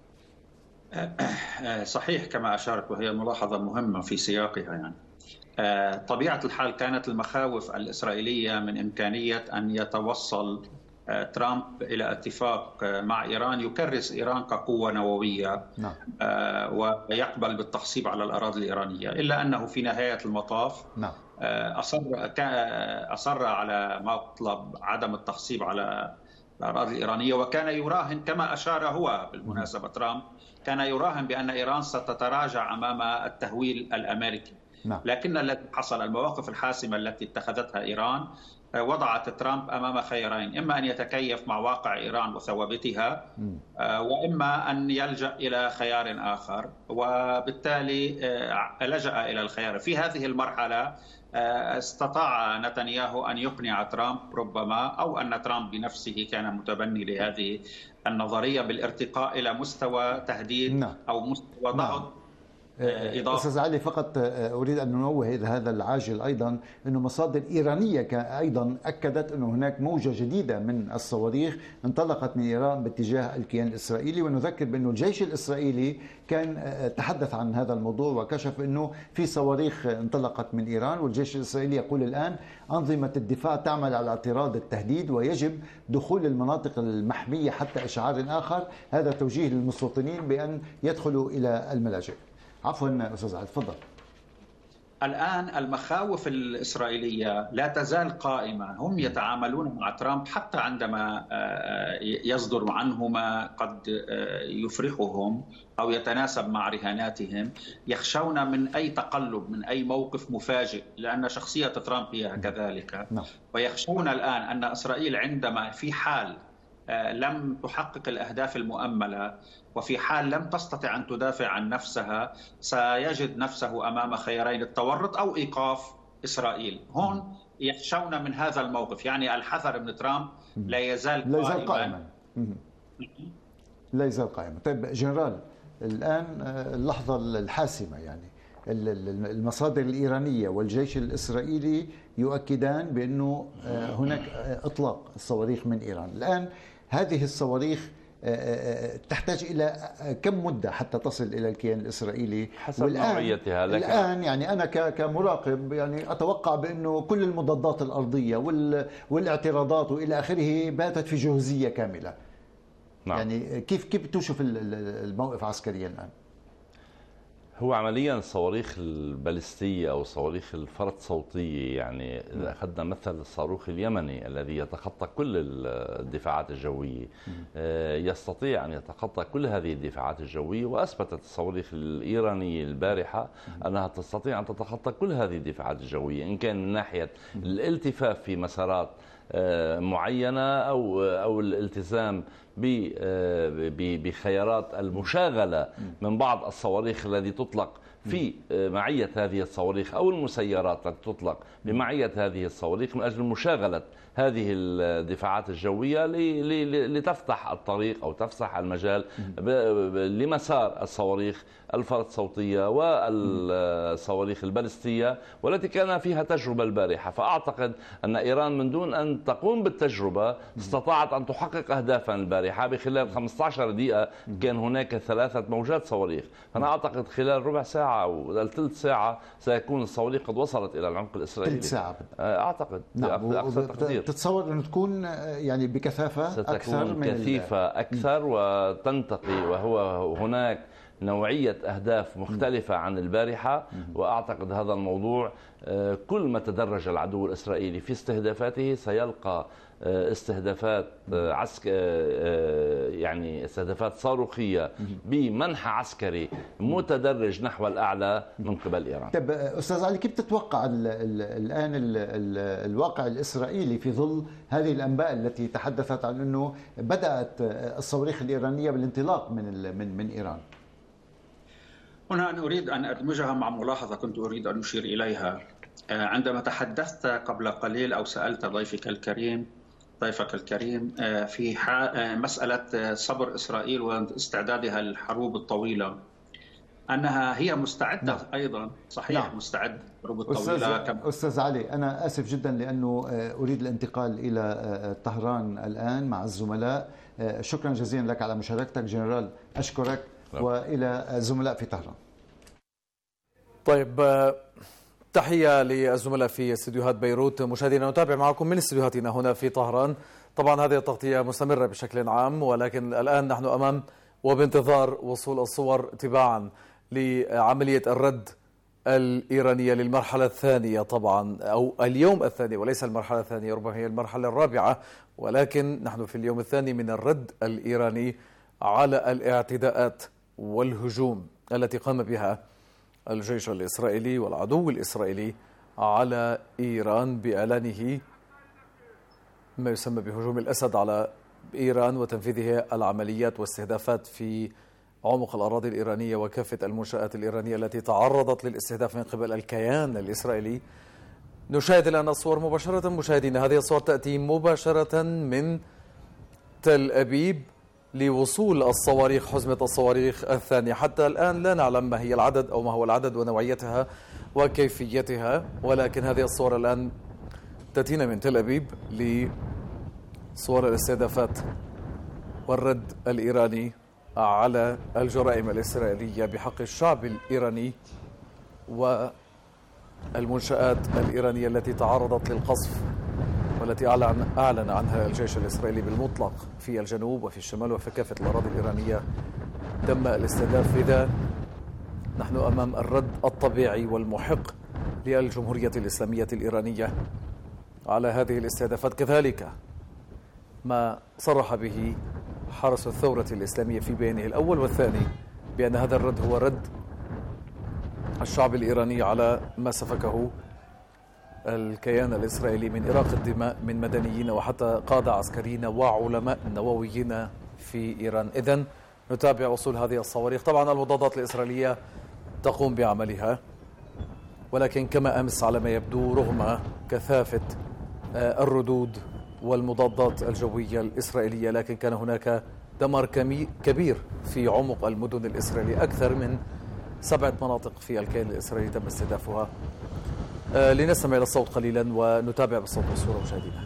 صحيح كما أشارت، وهي ملاحظة مهمة في سياقها. يعني طبيعة الحال كانت المخاوف الإسرائيلية من إمكانية أن يتوصل ترامب إلى اتفاق مع إيران يكرس إيران كقوة نووية. نعم. ويقبل بالتخصيب على الأراضي الإيرانية، إلا أنه في نهاية المطاف نعم. أصر أصر على مطلب عدم التخصيب على الأراضي الإيرانية، وكان يراهن كما أشار هو بالمناسبة ترامب، كان يراهن بأن إيران ستتراجع أمام التهويل الأمريكي. نعم. لكن الذي حصل المواقف الحاسمة التي اتخذتها إيران وضعت ترامب أمام خيارين، إما أن يتكيف مع واقع إيران وثوابتها، وإما أن يلجأ إلى خيار آخر، وبالتالي لجأ إلى الخيار. في هذه المرحلة استطاع نتنياهو أن يقنع ترامب ربما، أو أن ترامب بنفسه كان متبني لهذه النظرية بالارتقاء إلى مستوى تهديد أو مستوى ضغط. أستاذ علي، فقط أريد أن ننوه إلى هذا العاجل أيضا أنه مصادر إيرانية أيضا أكدت أنه هناك موجة جديدة من الصواريخ انطلقت من إيران باتجاه الكيان الإسرائيلي. ونذكر بأنه الجيش الإسرائيلي كان تحدث عن هذا الموضوع وكشف أنه في صواريخ انطلقت من إيران، والجيش الإسرائيلي يقول الآن أنظمة الدفاع تعمل على اعتراض التهديد ويجب دخول المناطق المحمية حتى إشعار آخر. هذا توجيه للمستوطنين بأن يدخلوا إلى الملاجئ. عفوا أستاذ علي، تفضل. الآن المخاوف الإسرائيلية لا تزال قائمة. هم يتعاملون مع ترامب حتى عندما يصدر عنه ما قد يفرحهم أو يتناسب مع رهاناتهم، يخشون من أي تقلب، من أي موقف مفاجئ، لأن شخصية ترامب هي كذلك. ويخشون الآن أن إسرائيل عندما في حال لم تحقق الأهداف المؤملة وفي حال لم تستطع أن تدافع عن نفسها، سيجد نفسه أمام خيارين: التورط أو إيقاف إسرائيل. هون يخشون من هذا الموقف. يعني الحذر من ترامب لا يزال لا يزال قائما لا يزال قائما. طيب جنرال، الآن اللحظة الحاسمة، يعني المصادر الإيرانية والجيش الإسرائيلي يؤكدان بأنه هناك إطلاق الصواريخ من إيران. الآن هذه الصواريخ تحتاج إلى كم مدة حتى تصل إلى الكيان الإسرائيلي حسب نوعيتها؟ الآن يعني أنا كمراقب يعني أتوقع بأنه كل المضادات الأرضية والاعتراضات وإلى آخره باتت في جهوزية كاملة. نعم. يعني كيف كيف تشوف الموقف عسكريا الآن؟ هو عمليا الصواريخ البالستية أو صواريخ الفرط صوتية، يعني إذا أخذنا مثل الصاروخ اليمني الذي يتخطى كل الدفاعات الجوية، يستطيع أن يتخطى كل هذه الدفاعات الجوية، وأثبتت الصواريخ الإيرانية البارحة أنها تستطيع أن تتخطى كل هذه الدفاعات الجوية، إن كان من ناحية الالتفاف في مسارات معينة أو أو الالتزام بخيارات المشاغلة من بعض الصواريخ التي تطلق في معية هذه الصواريخ أو المسيرات التي تطلق بمعية هذه الصواريخ من أجل مشاغلة هذه الدفاعات الجوية لتفتح الطريق أو تفسح المجال لمسار الصواريخ الفرد صوتية والصواريخ البالستية، والتي كان فيها تجربة البارحة. فأعتقد أن إيران من دون أن تقوم بالتجربة استطاعت أن تحقق أهدافا البارحة. بخلال خمسة عشر دقيقة كان هناك ثلاثة موجات صواريخ، فأنا أعتقد خلال ربع ساعة أو ثلث ساعة سيكون الصواريخ قد وصلت إلى العمق الإسرائيلي. ثلث ساعة أعتقد. نعم. تتصور أن تكون يعني بكثافة أكثر من كثيفة أكثر وتنتقي، وهو هناك نوعية أهداف مختلفة عن البارحة. وأعتقد هذا الموضوع كل ما تدرج العدو الإسرائيلي في استهدافاته سيلقى استهدافات عسك يعني استهدافات صاروخية بمنحى عسكري متدرج نحو الأعلى من قبل إيران. طيب أستاذ علي، كيف تتوقع الآن الواقع الإسرائيلي في ظل هذه الأنباء التي تحدثت عن أنه بدأت الصواريخ الإيرانية بالانطلاق من من من إيران؟ هنا أنا أريد أن أدمجها مع ملاحظة كنت أريد أن أشير إليها. عندما تحدثت قبل قليل أو سألت ضيفك الكريم ضيفك الكريم في مسألة صبر إسرائيل واستعدادها للحروب الطويلة، أنها هي مستعدة. نعم. أيضا صحيح. نعم. مستعدة الحروب الطويلة. أستاذ, كم... أستاذ علي، أنا آسف جدا لأنه أريد الانتقال إلى طهران الآن مع الزملاء. شكرا جزيلا لك على مشاركتك جنرال، أشكرك. نعم. وإلى الزملاء في طهران. طيب، تحية للزملاء في استديوهات بيروت. مشاهدينا، نتابع معكم من استديوهاتنا هنا في طهران. طبعا هذه التغطية مستمرة بشكل عام، ولكن الآن نحن أمام وبانتظار وصول الصور تباعا لعملية الرد الإيرانية للمرحلة الثانية، طبعا أو اليوم الثاني وليس المرحلة الثانية، ربما هي المرحلة الرابعة، ولكن نحن في اليوم الثاني من الرد الإيراني على الاعتداءات والهجوم التي قام بها الجيش الإسرائيلي والعدو الإسرائيلي على إيران بإعلانه ما يسمى بهجوم الأسد على إيران وتنفيذه العمليات واستهدافات في عمق الأراضي الإيرانية وكافة المنشآت الإيرانية التي تعرضت للاستهداف من قبل الكيان الإسرائيلي. نشاهد الآن الصور مباشرة. مشاهدينا، هذه الصور تأتي مباشرة من تل أبيب لوصول الصواريخ، حزمة الصواريخ الثانية. حتى الآن لا نعلم ما هي العدد أو ما هو العدد ونوعيتها وكيفيتها، ولكن هذه الصور الآن تأتينا من تل أبيب لصور الاستهدافات والرد الإيراني على الجرائم الإسرائيلية بحق الشعب الإيراني والمنشآت الإيرانية التي تعرضت للقصف والتي أعلن, أعلن عنها الجيش الإسرائيلي بالمطلق في الجنوب وفي الشمال وفي كافة الأراضي الإيرانية تم الاستهداف. إذا نحن أمام الرد الطبيعي والمحق للجمهورية الإسلامية الإيرانية على هذه الاستهدافات. كذلك ما صرح به حرس الثورة الإسلامية في بيانه الأول والثاني بأن هذا الرد هو رد الشعب الإيراني على ما سفكه الكيان الإسرائيلي من إراقة الدماء من مدنيين وحتى قادة عسكريين وعلماء نوويين في إيران. إذن نتابع وصول هذه الصواريخ. طبعا المضادات الإسرائيلية تقوم بعملها، ولكن كما أمس على ما يبدو رغم كثافة الردود والمضادات الجوية الإسرائيلية، لكن كان هناك دمار كبير في عمق المدن الإسرائيلية. أكثر من سبعة مناطق في الكيان الإسرائيلي تم استهدافها. آه لنستمع إلى الصوت قليلا ونتابع بالصوت والصورة مشاهدينا.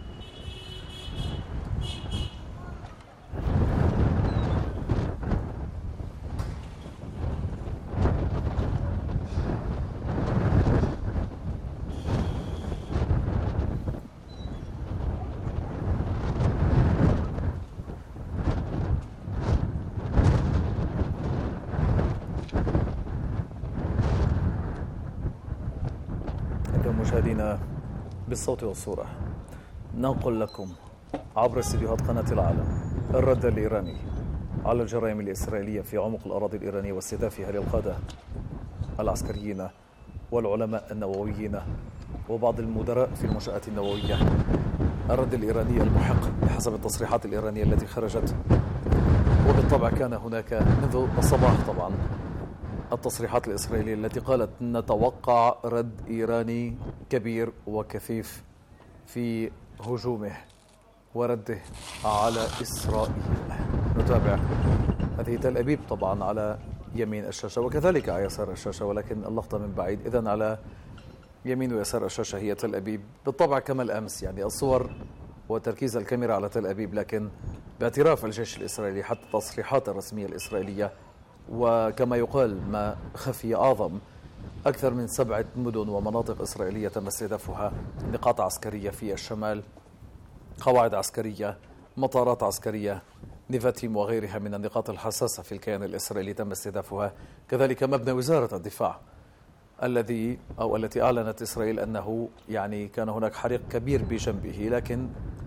مشاهدينا بالصوت والصورة ننقل لكم عبر استديوهات قناة العالم الرد الإيراني على الجرائم الإسرائيلية في عمق الأراضي الإيرانية واستهدافها للقادة العسكريين والعلماء النوويين وبعض المدراء في المنشآت النووية. الرد الإيراني المحق بحسب التصريحات الإيرانية التي خرجت، وبالطبع كان هناك منذ الصباح طبعا التصريحات الإسرائيلية التي قالت نتوقع رد إيراني كبير وكثيف في هجومه ورده على إسرائيل. نتابع هذه تل أبيب طبعا على يمين الشاشة وكذلك على يسار الشاشة، ولكن اللقطة من بعيد. إذن على يمين ويسار الشاشة هي تل أبيب بالطبع كما الأمس، يعني الصور وتركيز الكاميرا على تل أبيب، لكن باعتراف الجيش الإسرائيلي حتى التصريحات الرسمية الإسرائيلية وكما يقال ما خفي أعظم، أكثر من سبعة مدن ومناطق إسرائيلية تم استهدافها، نقاط عسكرية في الشمال، قواعد عسكرية، مطارات عسكرية، نيفاتيم وغيرها من النقاط الحساسة في الكيان الإسرائيلي تم استهدافها، كذلك مبنى وزارة الدفاع الذي أو التي أعلنت إسرائيل أنه يعني كان هناك حريق كبير بجنبه. لكن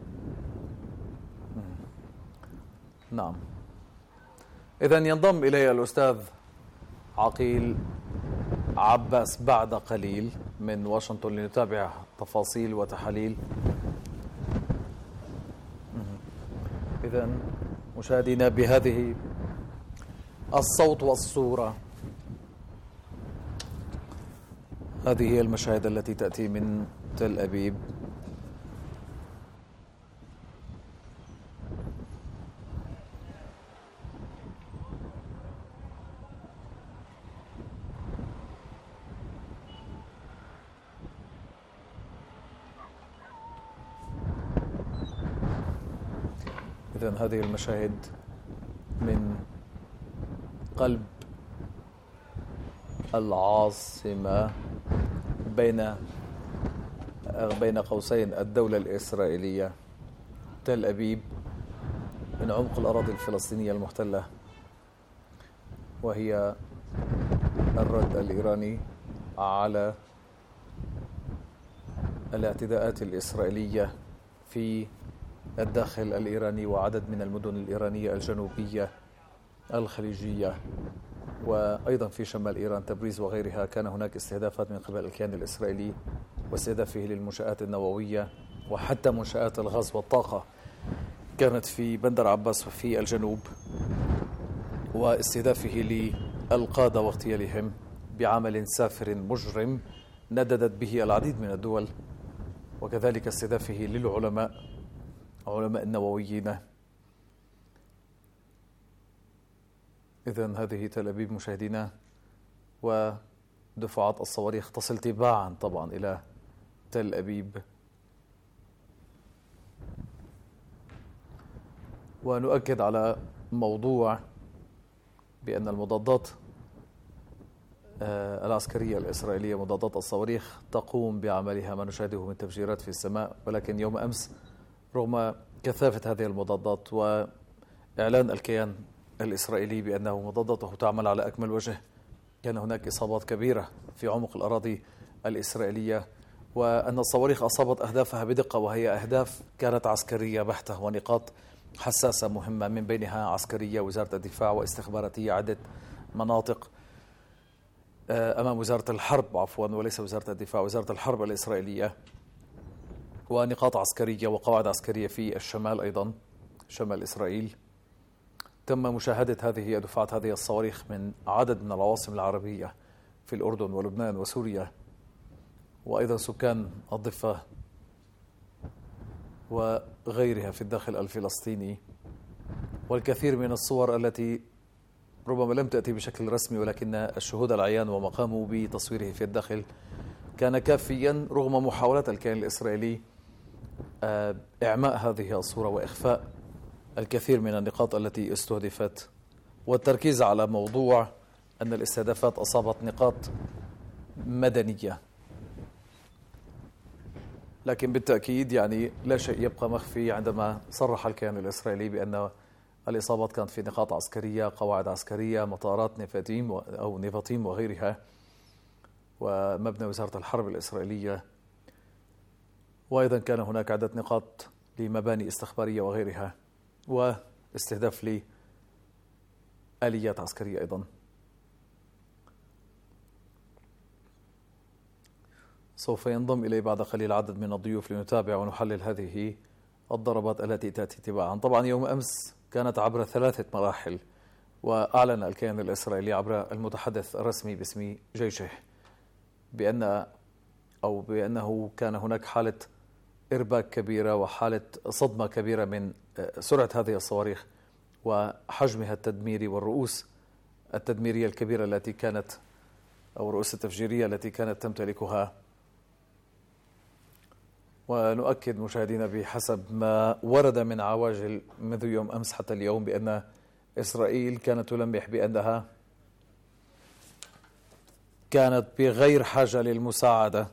نعم، إذن ينضم إلي الأستاذ عقيل عباس بعد قليل من واشنطن لنتابع تفاصيل وتحاليل. إذن مشاهدينا بهذه الصوت والصورة، هذه هي المشاهد التي تأتي من تل أبيب. إذن هذه المشاهد من قلب العاصمة بين بين قوسين الدولة الإسرائيلية تل أبيب، من عمق الأراضي الفلسطينية المحتلة، وهي الرد الإيراني على الاعتداءات الإسرائيلية في الداخل الإيراني وعدد من المدن الإيرانية الجنوبية الخليجية وأيضا في شمال إيران تبريز وغيرها. كان هناك استهدافات من قبل الكيان الإسرائيلي واستهدافه للمنشآت النووية وحتى منشآت الغاز والطاقة كانت في بندر عباس وفي الجنوب، واستهدافه للقادة واغتيالهم بعمل سافر مجرم نددت به العديد من الدول، وكذلك استهدافه للعلماء علماء النوويين. إذن هذه تل أبيب مشاهدينا، ودفعات الصواريخ تصل تباعا طبعا إلى تل أبيب. ونؤكد على موضوع بأن المضادات العسكرية الإسرائيلية، مضادات الصواريخ، تقوم بعملها ما نشاهده من تفجيرات في السماء، ولكن يوم أمس رغم كثافة هذه المضادات وإعلان الكيان الإسرائيلي بأنه مضاداته تعمل على أكمل وجه، كان هناك إصابات كبيرة في عمق الأراضي الإسرائيلية، وأن الصواريخ أصابت أهدافها بدقة، وهي أهداف كانت عسكرية بحتة ونقاط حساسة مهمة، من بينها عسكرية وزارة الدفاع واستخباراتية عدة مناطق أمام وزارة الحرب عفوا وليس وزارة الدفاع، وزارة الحرب الإسرائيلية، ونقاط عسكرية وقواعد عسكرية في الشمال أيضا شمال إسرائيل. تم مشاهدة هذه دفعات هذه الصواريخ من عدد من العواصم العربية في الأردن ولبنان وسوريا، وأيضا سكان الضفة وغيرها في الداخل الفلسطيني. والكثير من الصور التي ربما لم تأتي بشكل رسمي، ولكن الشهود العيان ومقاموا بتصويره في الداخل كان كافيا رغم محاولات الكيان الإسرائيلي إعماء هذه الصورة وإخفاء الكثير من النقاط التي استهدفت، والتركيز على موضوع أن الاستهدافات أصابت نقاط مدنية. لكن بالتأكيد يعني لا شيء يبقى مخفي عندما صرح الكيان الإسرائيلي بأن الإصابات كانت في نقاط عسكرية، قواعد عسكرية، مطارات نيفاتيم أو نيفاتيم وغيرها، ومبنى وزارة الحرب الإسرائيلية، وأيضا كان هناك عدة نقاط لمباني استخبارية وغيرها، واستهداف لآليات عسكرية أيضا. سوف ينضم إلي بعد قليل عدد من الضيوف لنتابع ونحلل هذه الضربات التي تأتي تباعا. طبعا يوم أمس كانت عبر ثلاثة مراحل، وأعلن الكيان الإسرائيلي عبر المتحدث الرسمي باسم جيشه بأن أو بأنه كان هناك حالة إرباك كبيرة وحالة صدمة كبيرة من سرعة هذه الصواريخ وحجمها التدميري والرؤوس التدميرية الكبيرة التي كانت أو الرؤوس التفجيرية التي كانت تمتلكها. ونؤكد مشاهدينا بحسب ما ورد من عواجل منذ يوم أمس حتى اليوم بأن إسرائيل كانت تلمح بأنها كانت بغير حاجة للمساعدة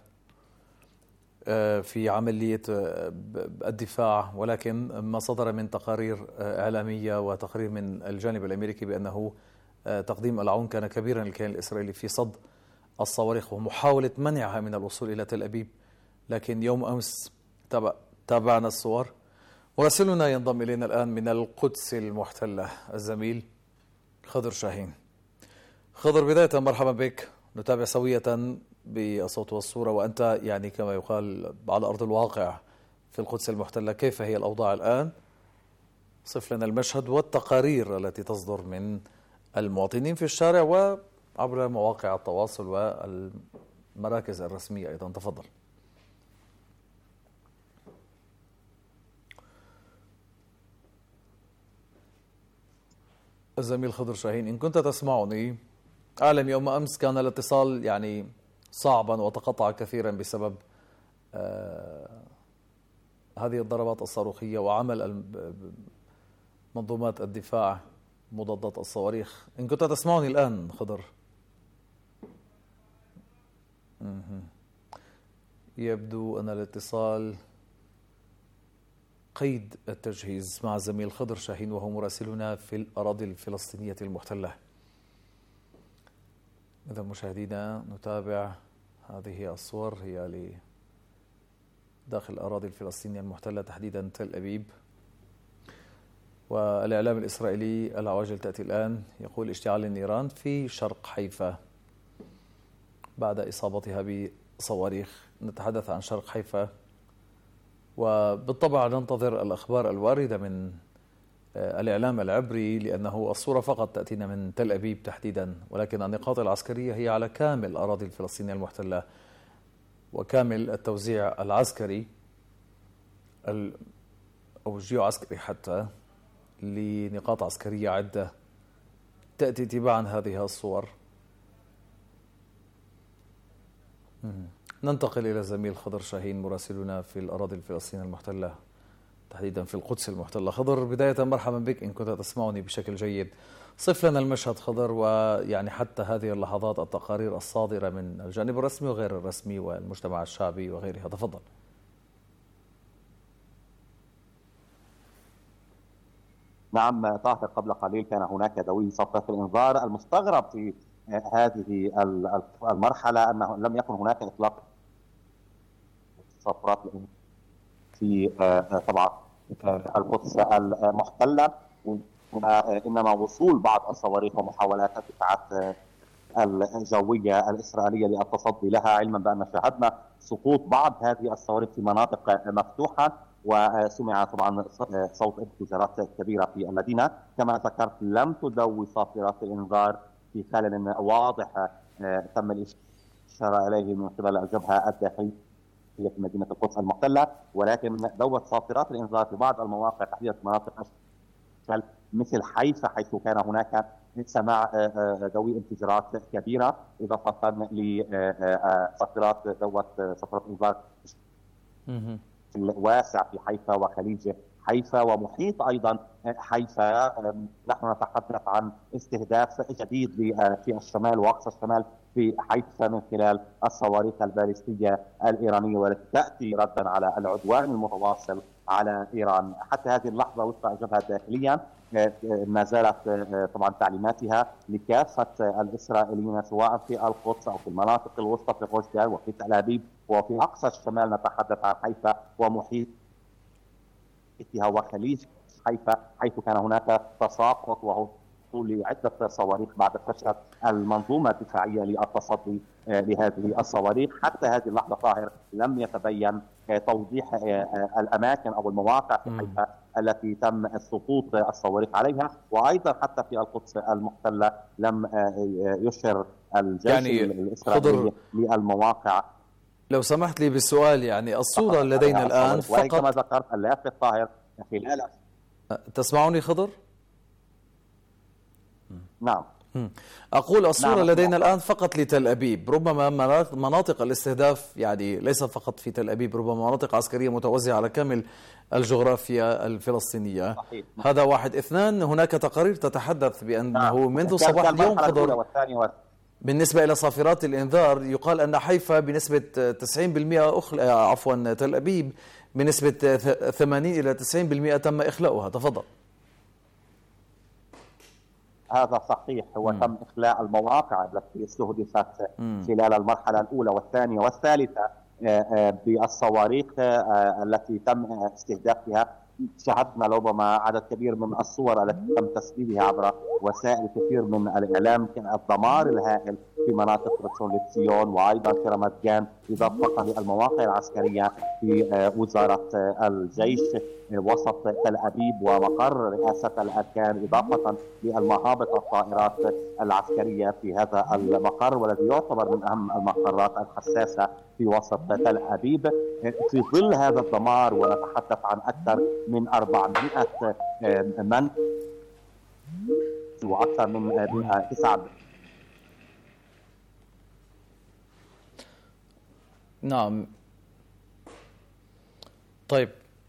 في عملية الدفاع، ولكن ما صدر من تقارير إعلامية وتقرير من الجانب الأمريكي بأنه تقديم العون كان كبيرا للكيان الإسرائيلي في صد الصواريخ ومحاولة منعها من الوصول إلى تل أبيب. لكن يوم أمس تابعنا الصور. مراسلنا ينضم إلينا الآن من القدس المحتلة الزميل خضر شاهين. خضر، بداية مرحبا بك، نتابع سوية بالصوت والصورة وأنت يعني كما يقال على أرض الواقع في القدس المحتلة، كيف هي الأوضاع الآن؟ صف لنا المشهد والتقارير التي تصدر من المواطنين في الشارع وعبر مواقع التواصل والمراكز الرسمية أيضا. تفضل. الزميل خضر شاهين، إن كنت تسمعني، أعلم يوم أمس كان الاتصال يعني صعبا وتقطع كثيرا بسبب آه هذه الضربات الصاروخية وعمل منظومات الدفاع مضادات الصواريخ. إن كنت تسمعني الآن خضر. يبدو أن الاتصال قيد التجهيز مع الزميل خضر شاهين وهو مراسلنا في الأراضي الفلسطينية المحتلة. إذا مشاهدينا نتابع هذه الصور، هي لي داخل الأراضي الفلسطينية المحتلة تحديدا تل أبيب. والإعلام الإسرائيلي العواجل تأتي الآن يقول اشتعال النيران في شرق حيفا بعد إصابتها بصواريخ. نتحدث عن شرق حيفا وبالطبع ننتظر الأخبار الواردة من الإعلام العبري لأنه الصورة فقط تأتينا من تل أبيب تحديدا، ولكن النقاط العسكرية هي على كامل الأراضي الفلسطينية المحتلة وكامل التوزيع العسكري أو الجيو عسكري حتى لنقاط عسكرية عدة تأتي تباعا هذه الصور. ننتقل إلى الزميل خضر شاهين مراسلنا في الأراضي الفلسطينية المحتلة تحديدا في القدس المحتلة. خضر، بداية مرحبا بك إن كنت تسمعني بشكل جيد. صف لنا المشهد خضر، ويعني حتى هذه اللحظات التقارير الصادرة من الجانب الرسمي وغير الرسمي والمجتمع الشعبي وغيرها. تفضل. نعم طاهر، قبل قليل كان هناك دوي صفرة الإنذار. المستغرب في هذه المرحلة أنه لم يكن هناك إطلاق صفرات في طبعا القدس المحتلة، إنما وصول بعض الصواريخ ومحاولات الدفاعات الجوية الإسرائيلية للتصدي لها، علما بأن شاهدنا سقوط بعض هذه الصواريخ في مناطق مفتوحة وسمع طبعا صوت انفجارات كبيرة في المدينة. كما ذكرت لم تدوي صافرات الإنذار في خلل واضح تم الإشارة إليه من قبل الجبهة الداخلية في مدينة القدس المحتلة، ولكن دوت صافرات الإنذار في بعض المواقع تحديدا مناطق مثل حيفا، حيث كان هناك سماع دوي انفجارات كبيرة، إضافة لصافرات دوت صافرات إنذار واسع في حيفا وخليج حيفا ومحيط أيضا حيفا. نحن نتحدث عن استهداف جديد في الشمال وأقصى الشمال في حيفا من خلال الصواريخ البالستية الإيرانية والتي تأتي ردا على العدوان المتواصل على إيران. حتى هذه اللحظة وفق الجبهة الداخلية ما زالت طبعا تعليماتها لكافة الإسرائيليين سواء في القدس أو في المناطق الوسطى في غوش وفي تل أبيب وفي أقصى الشمال، نتحدث عن حيفا ومحيطها وخليج حيفا، حيث كان هناك تساقط وهو الوصول لعدة صواريخ بعد فشل المنظومة الدفاعية للتصدي لهذه الصواريخ. حتى هذه اللحظة طاهر لم يتبين توضيح الأماكن أو المواقع في حيفا التي تم سقوط الصواريخ عليها، وأيضا حتى في القدس المحتلة لم يشر الجيش يعني الإسرائيلي للمواقع. لو سمحت لي بالسؤال، يعني الصورة لدينا الآن فقط كما ذكرت اللافت طاهر خلال تسمعوني خضر؟ نعم. أقول الصورة نعم. لدينا الآن فقط لتل أبيب، ربما مناطق الاستهداف يعني ليس فقط في تل أبيب، ربما مناطق عسكرية متوزعة على كامل الجغرافيا الفلسطينية. صحيح. هذا واحد. اثنان، هناك تقارير تتحدث بأنه نعم. منذ صباح اليوم خضر بالنسبة إلى صافرات الإنذار يقال أن حيفا بنسبة تسعين بالمئة أخل... عفوا تل أبيب بنسبة ثمانين إلى تسعين بالمئة تم إخلاؤها. تفضل. هذا صحيح، وتم إخلاء المواقع التي استهدفت خلال المرحلة الأولى والثانية والثالثة بالصواريخ التي تم استهدافها. شاهدنا ربما عدد كبير من الصور التي تم تسجيلها عبر وسائل كثير من الإعلام، كان الدمار الهائل في مناطق ريشون لتسيون وأيضا في رمات جان، إضافة للمواقع العسكرية في وزارة الجيش وسط تل أبيب ومقر رئاسة الأركان، إضافة للمهابط الطائرات العسكرية في هذا المقر، والذي يعتبر من أهم المقرات الحساسة في وسط تل أبيب. في ظل هذا الدمار، ونتحدث عن أكثر من أربعمائة من وأكثر من تسعة. نعم. طيب،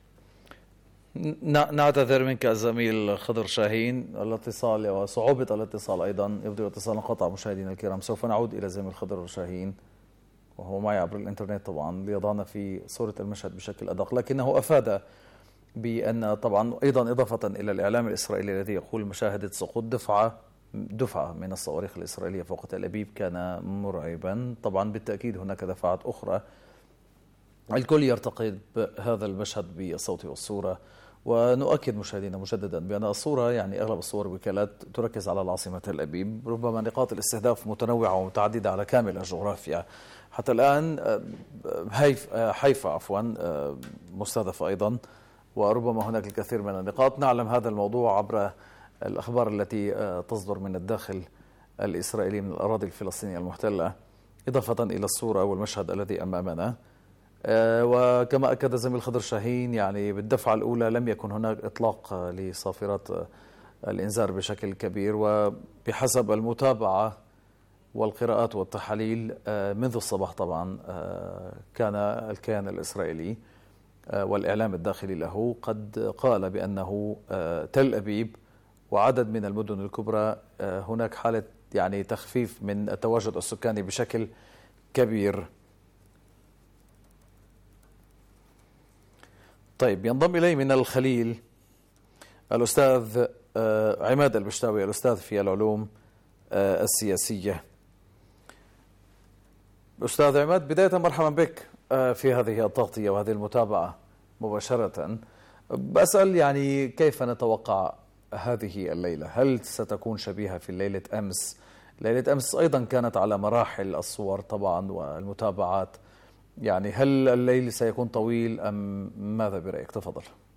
نعتذر منك الزميل خضر شاهين، الاتصال وصعوبة الاتصال أيضا يبدو الاتصال انقطع. مشاهدينا الكرام، سوف نعود إلى زميل خضر شاهين وهو معي عبر الإنترنت طبعا ليضعنا في صورة المشهد بشكل أدق، لكنه أفاد بأن طبعا أيضا إضافة إلى الإعلام الإسرائيلي الذي يقول مشاهدة سقوط دفعة دفعة من الصواريخ الإسرائيلية فوق تل أبيب كان مرعبا. طبعا بالتأكيد هناك دفعات أخرى، الكل يرتقب هذا المشهد بالصوت والصورة. ونؤكد مشاهدينا مجددا بأن الصورة يعني أغلب الصور وكالات تركز على العاصمة تل أبيب، ربما نقاط الاستهداف متنوعة ومتعددة على كامل الجغرافيا. حتى الآن حيفا عفوا مستهدفة أيضا، وربما هناك الكثير من النقاط. نعلم هذا الموضوع عبر الأخبار التي تصدر من الداخل الإسرائيلي من الأراضي الفلسطينية المحتلة، إضافة إلى الصورة والمشهد الذي أمامنا. وكما أكد زميل خضر شاهين، يعني بالدفعة الأولى لم يكن هناك إطلاق لصافرات الإنذار بشكل كبير، وبحسب المتابعة والقراءات والتحاليل منذ الصباح طبعا كان الكيان الإسرائيلي والإعلام الداخلي له قد قال بأنه تل أبيب وعدد من المدن الكبرى هناك حالة يعني تخفيف من التواجد السكاني بشكل كبير. طيب، ينضم إلي من الخليل الأستاذ عماد البشتاوي، الأستاذ في العلوم السياسية. أستاذ عماد، بداية مرحبا بك في هذه التغطية وهذه المتابعة مباشرة. بسأل يعني كيف نتوقع هذه الليلة؟ هل ستكون شبيهة في ليلة أمس؟ ليلة أمس أيضا كانت على مراحل الصور طبعا والمتابعات، يعني هل الليل سيكون طويل أم ماذا برأيك؟ تفضل.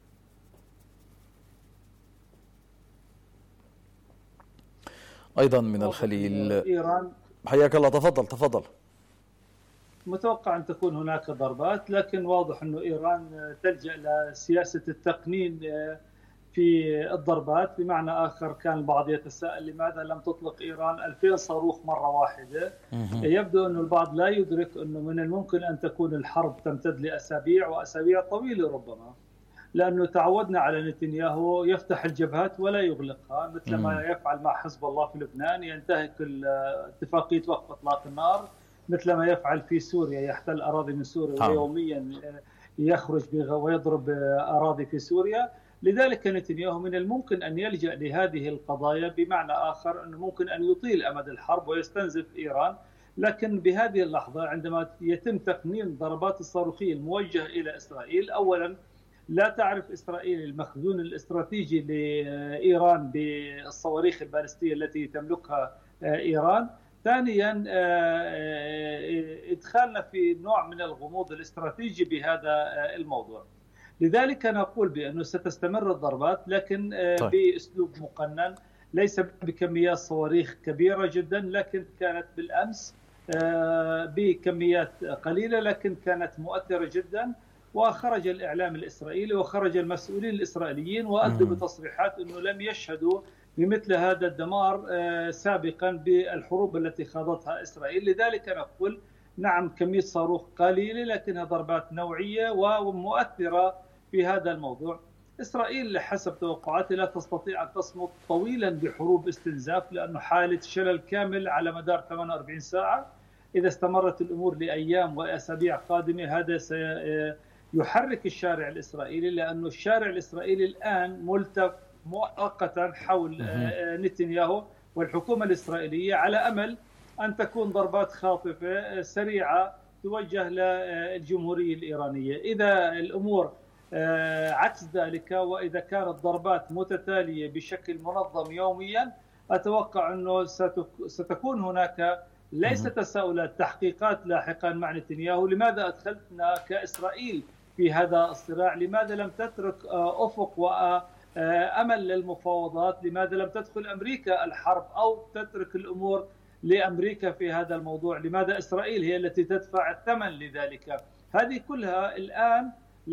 أيضا من الخليل إيران، حياك الله. تفضل تفضل. متوقع أن تكون هناك ضربات، لكن واضح أن إيران تلجأ لسياسة التقنين في الضربات. بمعنى آخر، كان البعض يتساءل لماذا لم تطلق إيران ألفين صاروخ مرة واحدة. يبدو أن البعض لا يدرك أنه من الممكن أن تكون الحرب تمتد لأسابيع وأسابيع طويلة ربما، لأنه تعودنا على نتنياهو يفتح الجبهات ولا يغلقها، مثل ما يفعل مع حزب الله في لبنان، ينتهك اتفاقية وقف إطلاق النار، مثل ما يفعل في سوريا، يحتل أراضي من سوريا ويوميا يخرج ويضرب أراضي في سوريا. لذلك نتنياهو من الممكن أن يلجأ لهذه القضايا، بمعنى آخر أنه ممكن أن يطيل أمد الحرب ويستنزف إيران. لكن بهذه اللحظة عندما يتم تقنين الضربات الصاروخية الموجهة إلى إسرائيل، أولا لا تعرف إسرائيل المخزون الاستراتيجي لإيران بالصواريخ البالستية التي تملكها إيران. ثانيا إدخالنا في نوع من الغموض الاستراتيجي بهذا الموضوع. لذلك نقول بأنه ستستمر الضربات، لكن طيب. بأسلوب مقنن، ليس بكميات صواريخ كبيرة جدا، لكن كانت بالأمس بكميات قليلة لكن كانت مؤثرة جدا. وخرج الإعلام الإسرائيلي وخرج المسؤولين الإسرائيليين وأدوا بتصريحات أنه لم يشهدوا بمثل هذا الدمار سابقا بالحروب التي خاضتها إسرائيل. لذلك نقول نعم كمية صاروخ قليلة لكنها ضربات نوعية ومؤثرة في هذا الموضوع. إسرائيل حسب توقعاتي لا تستطيع أن تصمد طويلا بحروب استنزاف، لأنه حالة شلل كامل على مدار ثمانية وأربعين ساعة. إذا استمرت الأمور لأيام وأسابيع قادمة هذا سيحرك الشارع الإسرائيلي، لأنه الشارع الإسرائيلي الآن ملتف مؤقتا حول نتنياهو والحكومة الإسرائيلية على أمل أن تكون ضربات خاطفة سريعة توجه للجمهورية الإيرانية. إذا الأمور عكس ذلك وإذا كانت ضربات متتالية بشكل منظم يوميا، أتوقع أنه ستكون هناك ليس تساؤلات، تحقيقات لاحقا مع نتنياهو. لماذا أدخلتنا كإسرائيل في هذا الصراع؟ لماذا لم تترك أفق وأمل للمفاوضات؟ لماذا لم تدخل أمريكا الحرب أو تترك الأمور لأمريكا في هذا الموضوع؟ لماذا إسرائيل هي التي تدفع الثمن لذلك؟ هذه كلها الآن